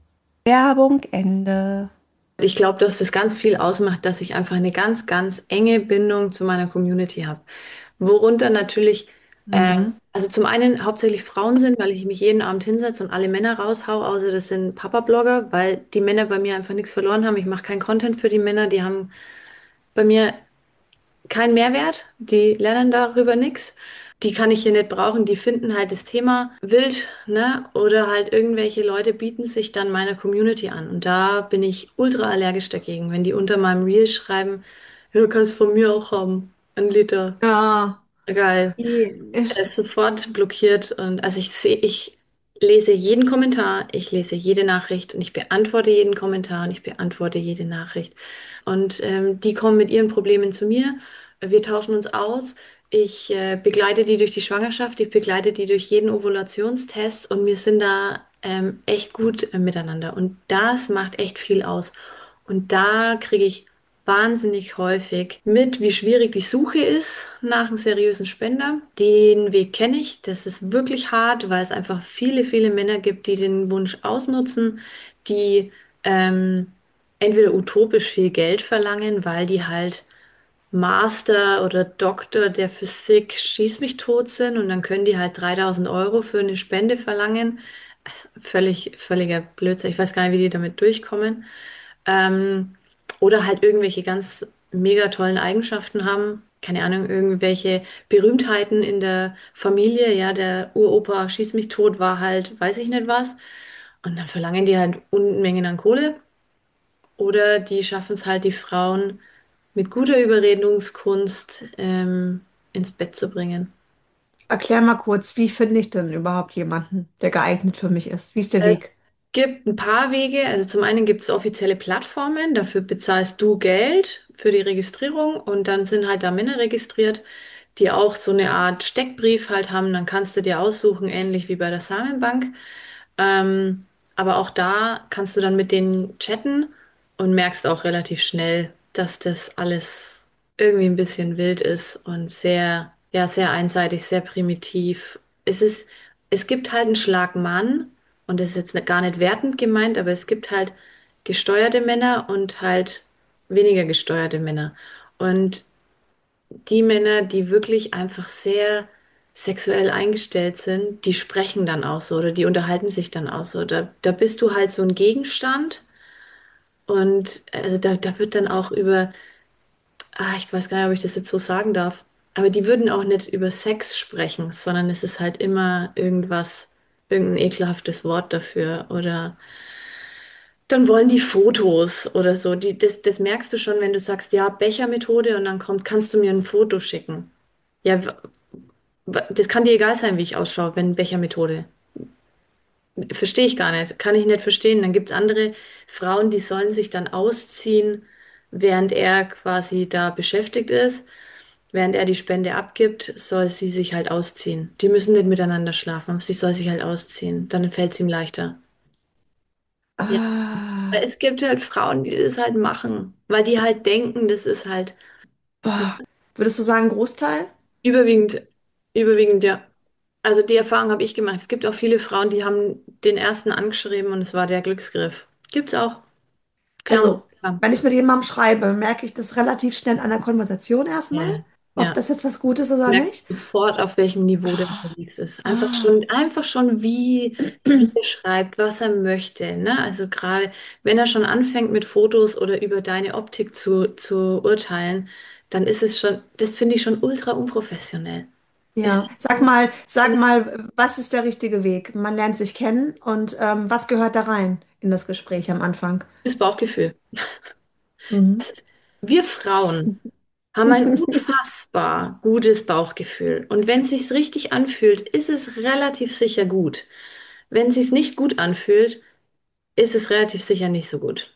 Werbung Ende. Ich glaube, dass das ganz viel ausmacht, dass ich einfach eine ganz, ganz enge Bindung zu meiner Community habe. Worunter natürlich, äh, Mhm. also zum einen hauptsächlich Frauen sind, weil ich mich jeden Abend hinsetze und alle Männer raushau, außer das sind Papa-Blogger, weil die Männer bei mir einfach nichts verloren haben. Ich mache keinen Content für die Männer, die haben bei mir keinen Mehrwert, die lernen darüber nichts. Die kann ich hier nicht brauchen, die finden halt das Thema wild, ne? Oder halt irgendwelche Leute bieten sich dann meiner Community an. Und da bin ich ultra allergisch dagegen, wenn die unter meinem Reel schreiben, ja, du kannst von mir auch haben, ein Liter. Ja. Geil. Er ist sofort blockiert und also ich sehe, ich lese jeden Kommentar, ich lese jede Nachricht und ich beantworte jeden Kommentar und ich beantworte jede Nachricht. Und ähm, die kommen mit ihren Problemen zu mir. Wir tauschen uns aus. Ich äh, begleite die durch die Schwangerschaft, ich begleite die durch jeden Ovulationstest und wir sind da ähm, echt gut äh, miteinander. Und das macht echt viel aus. Und da kriege ich wahnsinnig häufig mit, wie schwierig die Suche ist nach einem seriösen Spender. Den Weg kenne ich. Das ist wirklich hart, weil es einfach viele, viele Männer gibt, die den Wunsch ausnutzen, die ähm, entweder utopisch viel Geld verlangen, weil die halt Master oder Doktor der Physik schieß mich tot sind und dann können die halt dreitausend Euro für eine Spende verlangen. Also völlig, völliger Blödsinn. Ich weiß gar nicht, wie die damit durchkommen. Ähm, oder halt irgendwelche ganz mega tollen Eigenschaften haben. Keine Ahnung, irgendwelche Berühmtheiten in der Familie. Ja, der Uropa schieß mich tot war halt, weiß ich nicht was. Und dann verlangen die halt Unmengen an Kohle. Oder die schaffen es halt, die Frauen mit guter Überredungskunst ähm, ins Bett zu bringen. Erklär mal kurz, wie finde ich denn überhaupt jemanden, der geeignet für mich ist? Wie ist der Es Weg? gibt ein paar Wege. Also zum einen gibt es offizielle Plattformen, dafür bezahlst du Geld für die Registrierung und dann sind halt da Männer registriert, die auch so eine Art Steckbrief halt haben. Dann kannst du dir aussuchen, ähnlich wie bei der Samenbank. Ähm, aber auch da kannst du dann mit denen chatten und merkst auch relativ schnell, dass das alles irgendwie ein bisschen wild ist und sehr, ja, sehr einseitig, sehr primitiv. Es ist, es gibt halt einen Schlag Mann und das ist jetzt gar nicht wertend gemeint, aber es gibt halt gesteuerte Männer und halt weniger gesteuerte Männer. Und die Männer, die wirklich einfach sehr sexuell eingestellt sind, die sprechen dann auch so oder die unterhalten sich dann auch so. Da, da bist du halt so ein Gegenstand und also da, da wird dann auch über, ah, ich weiß gar nicht, ob ich das jetzt so sagen darf, aber die würden auch nicht über Sex sprechen, sondern es ist halt immer irgendwas, irgendein ekelhaftes Wort dafür oder dann wollen die Fotos oder so. Die, das, das merkst du schon, wenn du sagst, ja, Bechermethode und dann kommt, kannst du mir ein Foto schicken. Ja, w- w- das kann dir egal sein, wie ich ausschaue, wenn Bechermethode. Verstehe ich gar nicht. Kann ich nicht verstehen. Dann gibt es andere Frauen, die sollen sich dann ausziehen, während er quasi da beschäftigt ist. Während er die Spende abgibt, soll sie sich halt ausziehen. Die müssen nicht miteinander schlafen, aber sie soll sich halt ausziehen. Dann fällt es ihm leichter. Ja. Ah, Weil es gibt halt Frauen, die das halt machen, weil die halt denken, das ist halt boah. Würdest du sagen, Großteil? überwiegend, überwiegend, ja. Also die Erfahrung habe ich gemacht. Es gibt auch viele Frauen, die haben den ersten angeschrieben und es war der Glücksgriff. Gibt's auch. Klar und Also, klar. wenn ich mit jemandem schreibe, merke ich das relativ schnell an der Konversation erstmal, Ja, ob ja. das jetzt was Gutes ist oder Merkst nicht. sofort, auf welchem Niveau der Ah, unterwegs ist. Einfach ah. schon, einfach schon, wie, wie er schreibt, was er möchte. Ne? Also gerade, wenn er schon anfängt mit Fotos oder über deine Optik zu, zu urteilen, dann ist es schon, das finde ich schon ultra unprofessionell. Es Ja, ist sag so, mal, sag mal, was ist der richtige Weg? Man lernt sich kennen und ähm, was gehört da rein in das Gespräch am Anfang? das Bauchgefühl. Mhm. Das ist, wir Frauen haben ein unfassbar gutes Bauchgefühl. Und wenn es sich richtig anfühlt, ist es relativ sicher gut. Wenn es sich nicht gut anfühlt, ist es relativ sicher nicht so gut.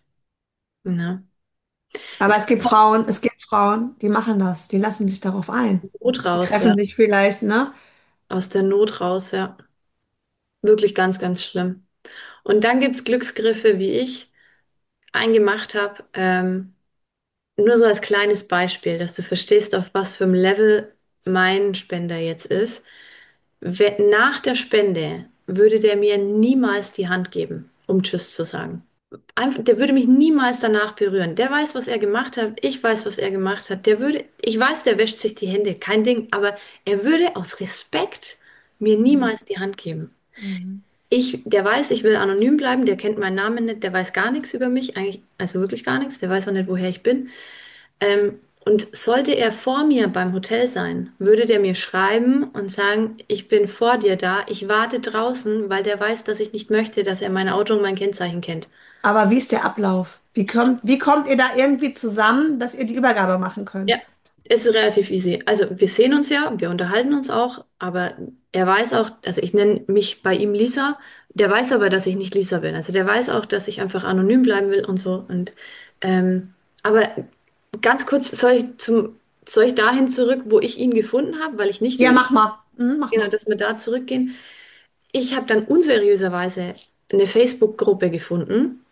Ne? Aber Es es gibt kommt Frauen, es gibt Frauen, die machen das, die lassen sich darauf ein. Not Die raus, ja. treffen sich vielleicht, ne? Aus der Not raus, ja. Wirklich ganz, ganz schlimm. Und dann gibt es Glücksgriffe, wie ich einen gemacht habe. Ähm, nur so als kleines Beispiel, dass du verstehst, auf was für einem Level mein Spender jetzt ist. Wer- Nach der Spende würde der mir niemals die Hand geben, um Tschüss zu sagen. Einfach, der würde mich niemals danach berühren. Der weiß, was er gemacht hat. Ich weiß, was er gemacht hat. Der würde, ich weiß, der wäscht sich die Hände, kein Ding, aber er würde aus Respekt mir Mhm. niemals die Hand geben. Mhm. Ich, der weiß, ich will anonym bleiben, der kennt meinen Namen nicht, der weiß gar nichts über mich, eigentlich, also wirklich gar nichts, der weiß auch nicht, woher ich bin. Ähm, und sollte er vor mir beim Hotel sein, würde der mir schreiben und sagen, ich bin vor dir da, ich warte draußen, weil der weiß, dass ich nicht möchte, dass er mein Auto und mein Kennzeichen kennt. Aber wie ist der Ablauf? Wie kommt, wie kommt ihr da irgendwie zusammen, dass ihr die Übergabe machen Ja, könnt? es ist relativ easy. Also wir sehen uns ja, wir unterhalten uns auch, aber er weiß auch, also ich nenne mich bei ihm Lisa, der weiß aber, dass ich nicht Lisa bin. Also der weiß auch, dass ich einfach anonym bleiben will und so. Und ähm, aber ganz kurz, soll ich zum, soll ich dahin zurück, wo ich ihn gefunden habe, weil ich nicht Ja, über ihn, mach mal. Mhm, mach genau, mal. dass wir da zurückgehen. Ich habe dann unseriöserweise eine Facebook-Gruppe gefunden,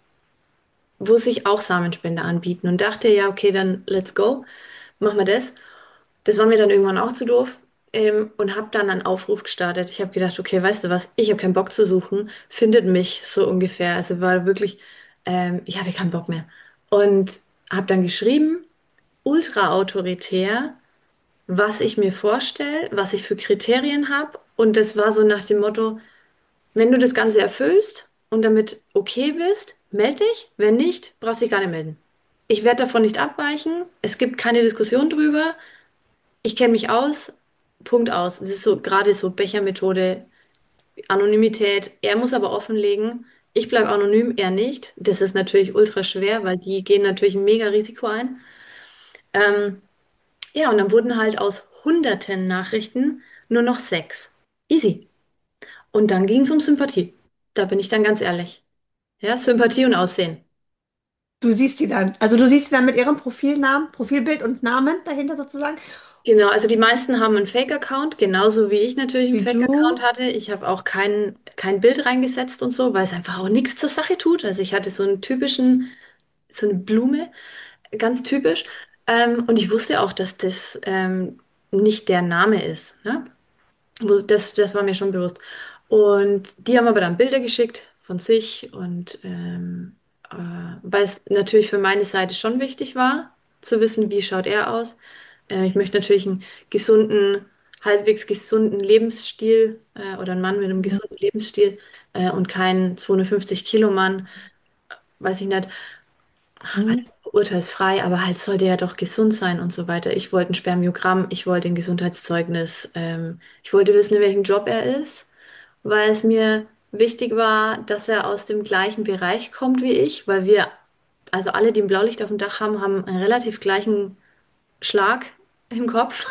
wo sich auch Samenspender anbieten und dachte, ja, okay, dann let's go, machen wir das. Das war mir dann irgendwann auch zu doof ähm, und habe dann einen Aufruf gestartet. Ich habe gedacht, okay, weißt du was, ich habe keinen Bock zu suchen, findet mich so ungefähr. Also war wirklich, ähm, ich hatte keinen Bock mehr. Und habe dann geschrieben, ultra autoritär, was ich mir vorstelle, was ich für Kriterien habe. Und das war so nach dem Motto, wenn du das Ganze erfüllst und damit okay bist, melde dich. Wenn nicht, brauchst du dich gar nicht melden. Ich werde davon nicht abweichen. Es gibt keine Diskussion drüber. Ich kenne mich aus. Punkt aus. Das ist so gerade so Bechermethode, Anonymität. Er muss aber offenlegen. Ich bleibe anonym, er nicht. Das ist natürlich ultra schwer, weil die gehen natürlich ein mega Risiko ein. Ähm, ja, und dann wurden halt aus hunderten Nachrichten nur noch sechs. Easy. Und dann ging es um Sympathie. Da bin ich dann ganz ehrlich. Ja, Sympathie und Aussehen. Du siehst die dann. Also du siehst sie dann mit ihrem Profilnamen, Profilbild und Namen dahinter sozusagen. Genau, also die meisten haben einen Fake-Account, genauso wie ich natürlich einen Wie Fake-Account du. hatte. Ich habe auch kein, kein Bild reingesetzt und so, weil es einfach auch nichts zur Sache tut. Also ich hatte so einen typischen, so eine Blume, ganz typisch. Ähm, und ich wusste auch, dass das ähm, nicht der Name ist. Ne? Wo- Das, das war mir schon bewusst. Und die haben aber dann Bilder geschickt von sich und ähm, äh, weil es natürlich für meine Seite schon wichtig war, zu wissen, wie schaut er aus. Äh, ich möchte natürlich einen gesunden, halbwegs gesunden Lebensstil äh, oder einen Mann mit einem Mhm. gesunden Lebensstil äh, und keinen zweihundertfünfzig Kilo Mann, weiß ich nicht, also Mhm. urteilsfrei, aber halt sollte er doch gesund sein und so weiter. Ich wollte ein Spermiogramm, ich wollte ein Gesundheitszeugnis, ähm, ich wollte wissen, in welchem Job er ist, weil es mir wichtig war, dass er aus dem gleichen Bereich kommt wie ich, weil wir, also alle, die ein Blaulicht auf dem Dach haben, haben einen relativ gleichen Schlag im Kopf.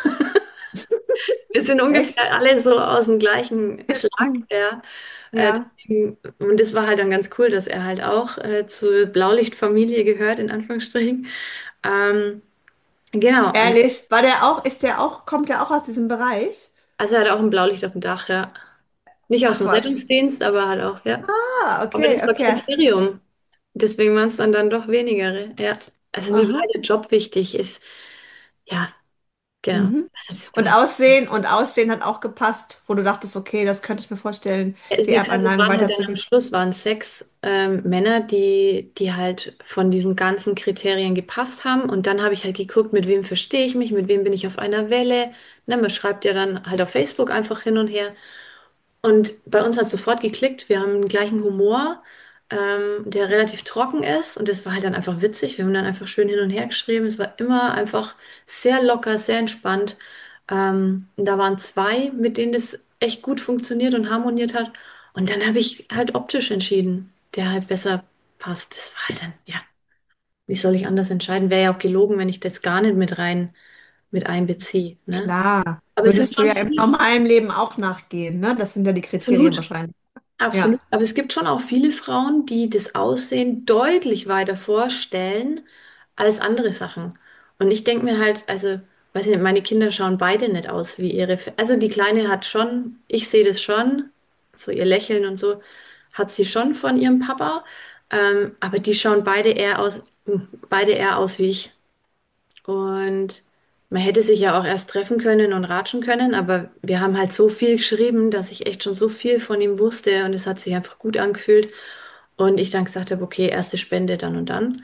Wir sind ungefähr Echt? alle so aus dem gleichen Schlag, Mhm. ja. Äh, Ja. deswegen- und das war halt dann ganz cool, dass er halt auch äh, zur Blaulichtfamilie gehört, in Anführungsstrichen. Ähm, genau, und Ehrlich? War der auch, ist der auch, kommt der auch aus diesem Bereich? also er hat auch ein Blaulicht auf dem Dach, ja. Nicht aus Ach dem was. Rettungsdienst, aber halt auch, ja. Ah, Aber okay, das war okay. Kriterium. Deswegen waren es dann, dann doch wenigere, ja. Also mir war Aha. der Job wichtig, ist, ja, genau. Mhm. Also das Und war, Aussehen und Aussehen hat auch gepasst, wo du dachtest, okay, das könnte ich mir vorstellen, also die wie gesagt, es Erbanlagen waren halt dann am weiterzugeben. Schluss waren es sechs ähm, Männer, die, die halt von diesen ganzen Kriterien gepasst haben. Und dann habe ich halt geguckt, mit wem verstehe ich mich, mit wem bin ich auf einer Welle. Na, man schreibt ja dann halt auf Facebook einfach hin und her. Und bei uns hat sofort geklickt. Wir haben den gleichen Humor, ähm, der relativ trocken ist. Und das war halt dann einfach witzig. Wir haben dann einfach schön hin und her geschrieben. Es war immer einfach sehr locker, sehr entspannt. Ähm, und da waren zwei, mit denen das echt gut funktioniert und harmoniert hat. Und dann habe ich halt optisch entschieden, der halt besser passt. Das war halt dann, ja, wie soll ich anders entscheiden? Wäre ja auch gelogen, wenn ich das gar nicht mit rein mit einbeziehe, ne? Klar, Aber es sind würdest du schon ja im viele, normalen Leben auch nachgehen, ne? Das sind ja die Kriterien absolut. wahrscheinlich. Absolut. Ja. Aber es gibt schon auch viele Frauen, die das Aussehen deutlich weiter vorstellen als andere Sachen. Und ich denke mir halt, also, weiß ich nicht, meine Kinder schauen beide nicht aus wie ihre. F Also die Kleine hat schon, ich sehe das schon, so ihr Lächeln und so, hat sie schon von ihrem Papa. Ähm, aber die schauen beide eher aus, beide eher aus wie ich. Und man hätte sich ja auch erst treffen können und ratschen können, aber wir haben halt so viel geschrieben, dass ich echt schon so viel von ihm wusste und es hat sich einfach gut angefühlt. Und ich dann gesagt habe, okay, erste Spende dann und dann.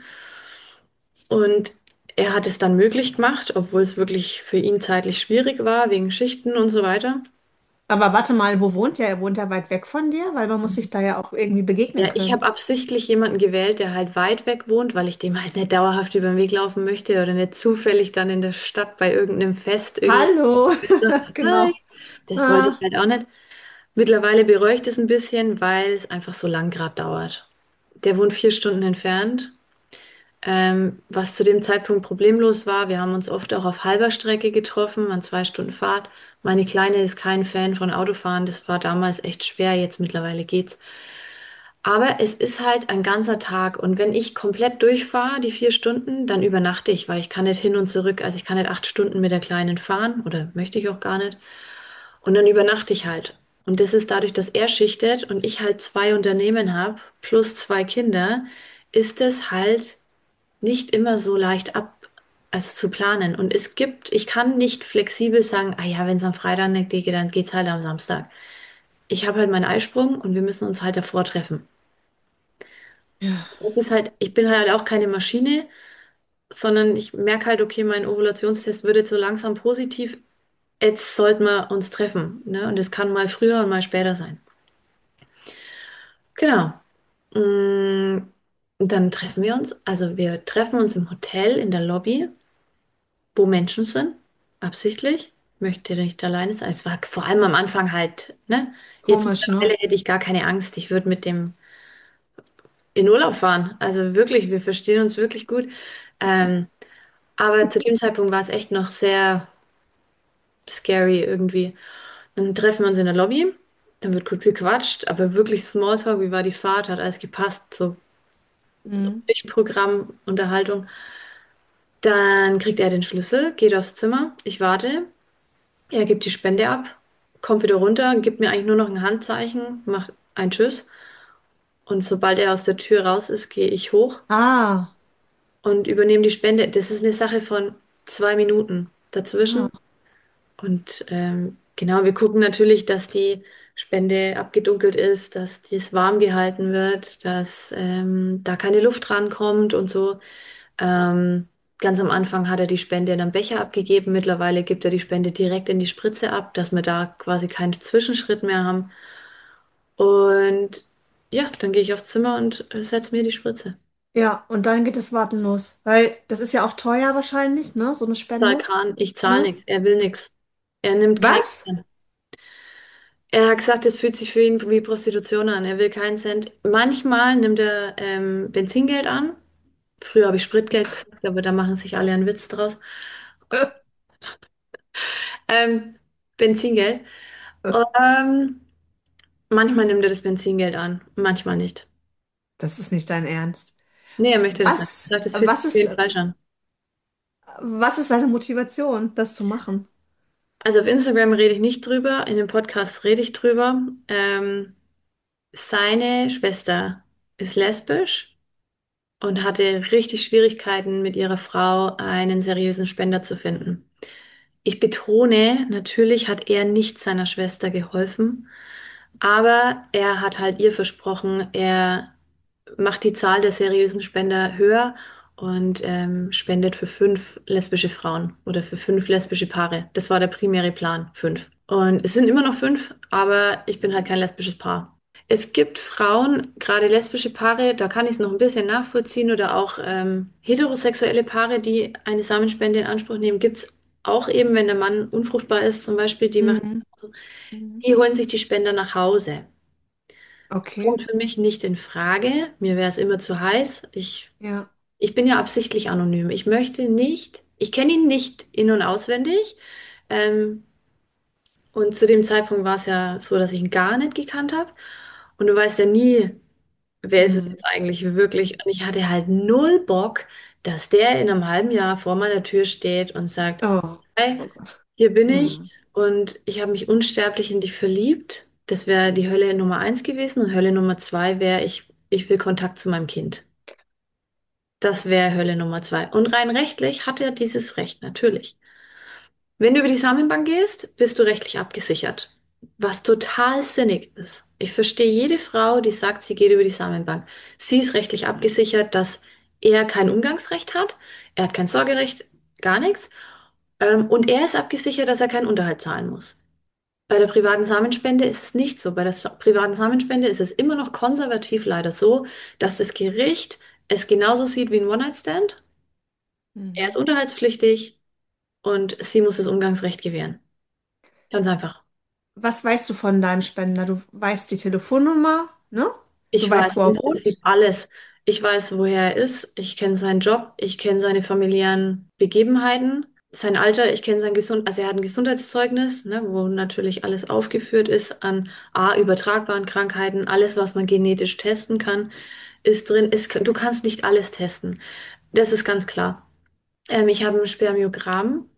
Und er hat es dann möglich gemacht, obwohl es wirklich für ihn zeitlich schwierig war, wegen Schichten und so weiter. Aber warte mal, wo wohnt der? Wohnt er weit weg von dir? Weil man muss sich da ja auch irgendwie begegnen Ja, ich können. habe absichtlich jemanden gewählt, der halt weit weg wohnt, weil ich dem halt nicht dauerhaft über den Weg laufen möchte oder nicht zufällig dann in der Stadt bei irgendeinem Fest irgendwie Hallo, sagt, hi. genau. Das wollte ich Ah, halt auch nicht. Mittlerweile bereue ich das ein bisschen, weil es einfach so lang gerade dauert. Der wohnt vier Stunden entfernt, ähm, was zu dem Zeitpunkt problemlos war. Wir haben uns oft auch auf halber Strecke getroffen, an zwei Stunden Fahrt. Meine Kleine ist kein Fan von Autofahren. Das war damals echt schwer, jetzt mittlerweile geht's. Aber es ist halt ein ganzer Tag und wenn ich komplett durchfahre, die vier Stunden, dann übernachte ich, weil ich kann nicht hin und zurück, also ich kann nicht acht Stunden mit der Kleinen fahren oder möchte ich auch gar nicht. Und dann übernachte ich halt. Und das ist dadurch, dass er schichtet und ich halt zwei Unternehmen habe, plus zwei Kinder, ist es halt nicht immer so leicht ab, als zu planen. Und es gibt, ich kann nicht flexibel sagen, ah ja, wenn es am Freitag nicht geht, dann geht's halt am Samstag. Ich habe halt meinen Eisprung und wir müssen uns halt davor treffen. ja. Das ist halt, ich bin halt auch keine Maschine, sondern ich merke halt, okay, mein Ovulationstest wird jetzt so langsam positiv. Jetzt sollten wir uns treffen, ne? Und es kann mal früher und mal später sein. Genau. Mm, Dann treffen wir uns. Also wir treffen uns im Hotel in der Lobby, wo Menschen sind, absichtlich. Möchte nicht alleine sein. Es war vor allem am Anfang halt, ne? Jetzt Komisch, ne? mittlerweile hätte ich gar keine Angst. Ich würde mit dem in Urlaub fahren. Also wirklich, wir verstehen uns wirklich gut. Ähm, aber zu dem Zeitpunkt war es echt noch sehr scary irgendwie. Dann treffen wir uns in der Lobby, dann wird kurz gequatscht, aber wirklich Smalltalk, wie war die Fahrt, hat alles gepasst, so, so Mhm. Programm, Unterhaltung. Dann kriegt er den Schlüssel, geht aufs Zimmer, ich warte, er gibt die Spende ab, kommt wieder runter, gibt mir eigentlich nur noch ein Handzeichen, macht ein Tschüss und sobald er aus der Tür raus ist, gehe ich hoch Ah, und übernehme die Spende. Das ist eine Sache von zwei Minuten Ah, dazwischen. Und ähm, genau, wir gucken natürlich, dass die Spende abgedunkelt ist, dass dies warm gehalten wird, dass ähm, da keine Luft rankommt und so. Ähm, Ganz am Anfang hat er die Spende in einem Becher abgegeben. Mittlerweile gibt er die Spende direkt in die Spritze ab, dass wir da quasi keinen Zwischenschritt mehr haben. Und ja, dann gehe ich aufs Zimmer und äh, setze mir die Spritze. ja, und dann geht das Warten los. Weil das ist ja auch teuer wahrscheinlich, ne? So eine Zahl Spende, Kahn, ich zahle ne? nichts, er will nichts. Er nimmt keinen Was? Cent. Er hat gesagt, es fühlt sich für ihn wie Prostitution an. Er will keinen Cent. Manchmal nimmt er ähm, Benzingeld an. Früher habe ich Spritgeld gesagt, aber da machen sich alle einen Witz draus. Ähm, Benzingeld. Ähm, Manchmal nimmt er das Benzingeld an, manchmal nicht. Das ist nicht dein Ernst. Nee, er möchte das nicht. Er Was, sagt, es fühlt was sich wie ist, ein Fleisch an. was ist deine Motivation, das zu machen? Also auf Instagram rede ich nicht drüber, in dem Podcast rede ich drüber. Ähm, seine Schwester ist lesbisch und hatte richtig Schwierigkeiten mit ihrer Frau, einen seriösen Spender zu finden. Ich betone, natürlich hat er nicht seiner Schwester geholfen, aber er hat halt ihr versprochen, er macht die Zahl der seriösen Spender höher und ähm, spendet für fünf lesbische Frauen oder für fünf lesbische Paare. Das war der primäre Plan, fünf. Und es sind immer noch fünf, aber ich bin halt kein lesbisches Paar. Es gibt Frauen, gerade lesbische Paare, da kann ich es noch ein bisschen nachvollziehen, oder auch ähm, heterosexuelle Paare, die eine Samenspende in Anspruch nehmen, gibt es auch eben, wenn der Mann unfruchtbar ist, zum Beispiel, die machen, Mhm. so, Mhm. die holen sich die Spender nach Hause. Okay, Kommt für mich nicht in Frage. Mir wäre es immer zu heiß. Ich, ja. ich bin ja absichtlich anonym. Ich möchte nicht, ich kenne ihn nicht in- und auswendig. Ähm, und zu dem Zeitpunkt war es ja so, dass ich ihn gar nicht gekannt habe. Und du weißt ja nie, wer ist es Mhm. jetzt eigentlich wirklich. Und ich hatte halt null Bock, dass der in einem halben Jahr vor meiner Tür steht und sagt, Oh, hey, oh Gott. hier bin ich Mhm. und ich habe mich unsterblich in dich verliebt. Das wäre die Hölle Nummer eins gewesen, und Hölle Nummer zwei wäre, ich, ich will Kontakt zu meinem Kind. Das wäre Hölle Nummer zwei. Und rein rechtlich hat er dieses Recht, natürlich. Wenn du über die Samenbank gehst, bist du rechtlich abgesichert. Was total sinnig ist. Ich verstehe jede Frau, die sagt, sie geht über die Samenbank. Sie ist rechtlich abgesichert, dass er kein Umgangsrecht hat, er hat kein Sorgerecht, gar nichts. Ähm, und er ist abgesichert, dass er keinen Unterhalt zahlen muss. Bei der privaten Samenspende ist es nicht so. Bei der sa- privaten Samenspende ist es immer noch konservativ leider so, dass das Gericht es genauso sieht wie ein One-Night-Stand. Er ist Mhm. unterhaltspflichtig und sie muss das Umgangsrecht gewähren. Ganz einfach. Was weißt du von deinem Spender? Du weißt die Telefonnummer, ne? Du Ich weißt, weiß wo er im Prinzip wohnt. alles. Ich weiß, woher er ist. Ich kenne seinen Job. Ich kenne seine familiären Begebenheiten. Sein Alter, ich kenne sein Gesund, also er hat ein Gesundheitszeugnis, ne, wo natürlich alles aufgeführt ist an A, übertragbaren Krankheiten, alles, was man genetisch testen kann, ist drin. Es, du kannst nicht alles testen. Das ist ganz klar. Ähm, ich habe ein Spermiogramm,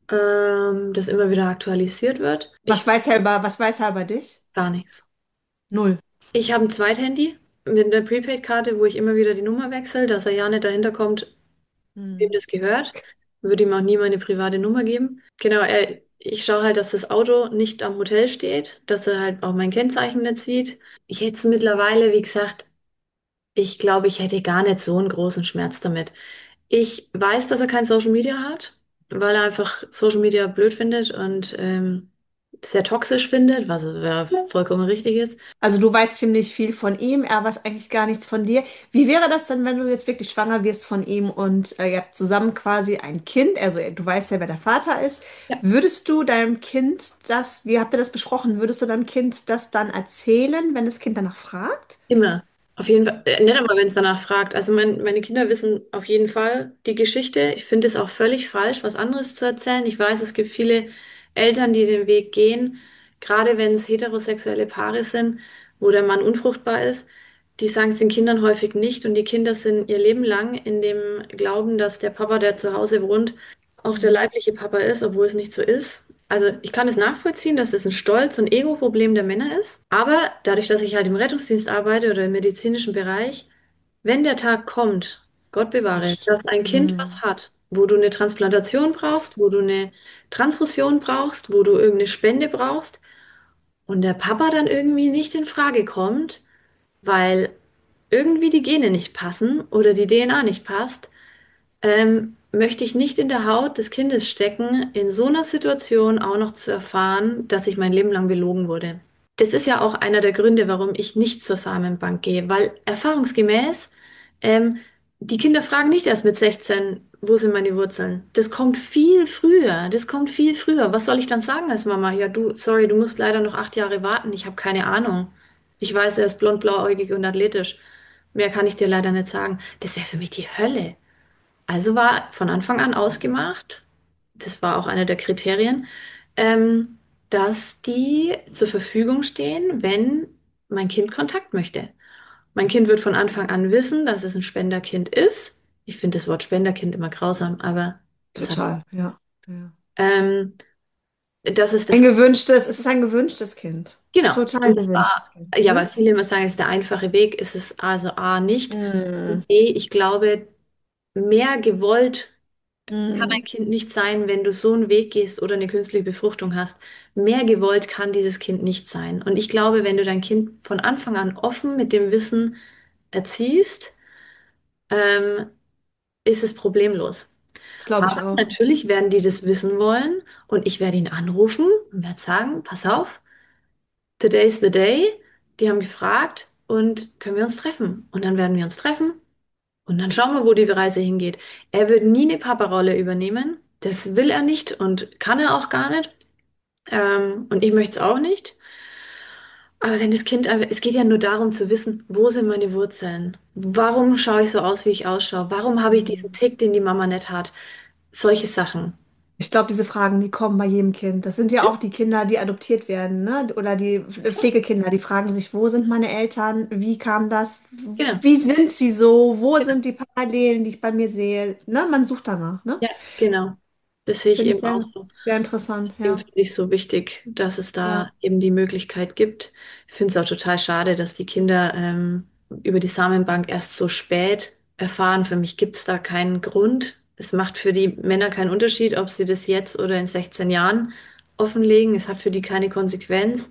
ähm, das immer wieder aktualisiert wird. Was Ich weiß er über, was weiß er über dich? gar nichts. Null. Ich habe ein Zweithandy mit einer Prepaid-Karte, wo ich immer wieder die Nummer wechsle, dass er ja nicht dahinter kommt, wem Mhm. das gehört. Würde ihm auch nie meine private Nummer geben. Genau, er, ich schaue halt, dass das Auto nicht am Hotel steht, dass er halt auch mein Kennzeichen nicht sieht. Jetzt mittlerweile, wie gesagt, ich glaube, ich hätte gar nicht so einen großen Schmerz damit. Ich weiß, dass er kein Social Media hat, weil er einfach Social Media blöd findet und ähm, sehr toxisch findet, was ja vollkommen richtig ist. Also du weißt ziemlich viel von ihm, er weiß eigentlich gar nichts von dir. Wie wäre das denn, wenn du jetzt wirklich schwanger wirst von ihm und äh, ihr habt zusammen quasi ein Kind, also äh, du weißt ja, wer der Vater ist. Ja. Würdest du deinem Kind das, wie habt ihr das besprochen, würdest du deinem Kind das dann erzählen, wenn das Kind danach fragt? Immer. Auf jeden Fall. Äh, nicht einmal, wenn es danach fragt. Also mein, meine Kinder wissen auf jeden Fall die Geschichte. Ich finde es auch völlig falsch, was anderes zu erzählen. Ich weiß, es gibt viele Eltern, die den Weg gehen, gerade wenn es heterosexuelle Paare sind, wo der Mann unfruchtbar ist. Die sagen es den Kindern häufig nicht, und die Kinder sind ihr Leben lang in dem Glauben, dass der Papa, der zu Hause wohnt, auch der Mhm. leibliche Papa ist, obwohl es nicht so ist. Also ich kann es nachvollziehen, dass das ein Stolz- und Ego-Problem der Männer ist. Aber dadurch, dass ich halt im Rettungsdienst arbeite oder im medizinischen Bereich, wenn der Tag kommt, Gott Das bewahre, stimmt. dass ein Kind was Mhm. hat, wo du eine Transplantation brauchst, wo du eine Transfusion brauchst, wo du irgendeine Spende brauchst und der Papa dann irgendwie nicht in Frage kommt, weil irgendwie die Gene nicht passen oder die D N A nicht passt, ähm, möchte ich nicht in der Haut des Kindes stecken, in so einer Situation auch noch zu erfahren, dass ich mein Leben lang belogen wurde. Das ist ja auch einer der Gründe, warum ich nicht zur Samenbank gehe, weil erfahrungsgemäß, ähm, die Kinder fragen nicht erst mit sechzehn, wo sind meine Wurzeln? Das kommt viel früher, das kommt viel früher. Was soll ich dann sagen als Mama? Ja, du, sorry, du musst leider noch acht Jahre warten, ich habe keine Ahnung. Ich weiß, er ist blond, blauäugig und athletisch. Mehr kann ich dir leider nicht sagen. Das wäre für mich die Hölle. Also war von Anfang an ausgemacht, das war auch einer der Kriterien, ähm, dass die zur Verfügung stehen, wenn mein Kind Kontakt möchte. Mein Kind wird von Anfang an wissen, dass es ein Spenderkind ist. Ich finde das Wort Spenderkind immer grausam, aber das hat, Total, ja. Ja. ähm, das ist Ein das, gewünschtes, es ist ein gewünschtes Kind. genau. Total Und zwar, gewünschtes Kind. ja, weil Ne? viele immer sagen, es ist der einfache Weg, ist es also A nicht. Mm, Und B, ich glaube, mehr gewollt kann ein mm. Kind nicht sein, wenn du so einen Weg gehst oder eine künstliche Befruchtung hast. Mehr gewollt kann dieses Kind nicht sein. Und ich glaube, wenn du dein Kind von Anfang an offen mit dem Wissen erziehst, ähm, ist es problemlos. Das glaube Aber ich auch. natürlich werden die das wissen wollen und ich werde ihn anrufen und werde sagen, pass auf, today's the day. Die haben gefragt und können wir uns treffen? Und dann werden wir uns treffen. Und dann schauen wir, wo die Reise hingeht. Er wird nie eine Paparolle übernehmen. Das will er nicht und kann er auch gar nicht. Ähm, und ich möchte es auch nicht. Aber wenn das Kind einfach, es geht ja nur darum zu wissen, wo sind meine Wurzeln? Warum schaue ich so aus, wie ich ausschaue? Warum habe ich diesen Mm. Tick, den die Mama nicht hat? Solche Sachen. Ich glaube, diese Fragen, die kommen bei jedem Kind. Das sind ja auch die Kinder, die adoptiert werden, ne? Oder die Pflegekinder, die fragen sich, wo sind meine Eltern? Wie kam das? Genau. Wie sind sie so? Wo Genau. sind die Parallelen, die ich bei mir sehe? Ne? Man sucht danach, ne? Ja, genau. Das sehe ich Finde ich eben auch sehr, so. sehr interessant, Deswegen ja. finde ich es so wichtig, dass es da Ja. eben die Möglichkeit gibt. Ich finde es auch total schade, dass die Kinder ähm, über die Samenbank erst so spät erfahren. Für mich gibt es da keinen Grund. Es macht für die Männer keinen Unterschied, ob sie das jetzt oder in sechzehn Jahren offenlegen. Es hat für die keine Konsequenz.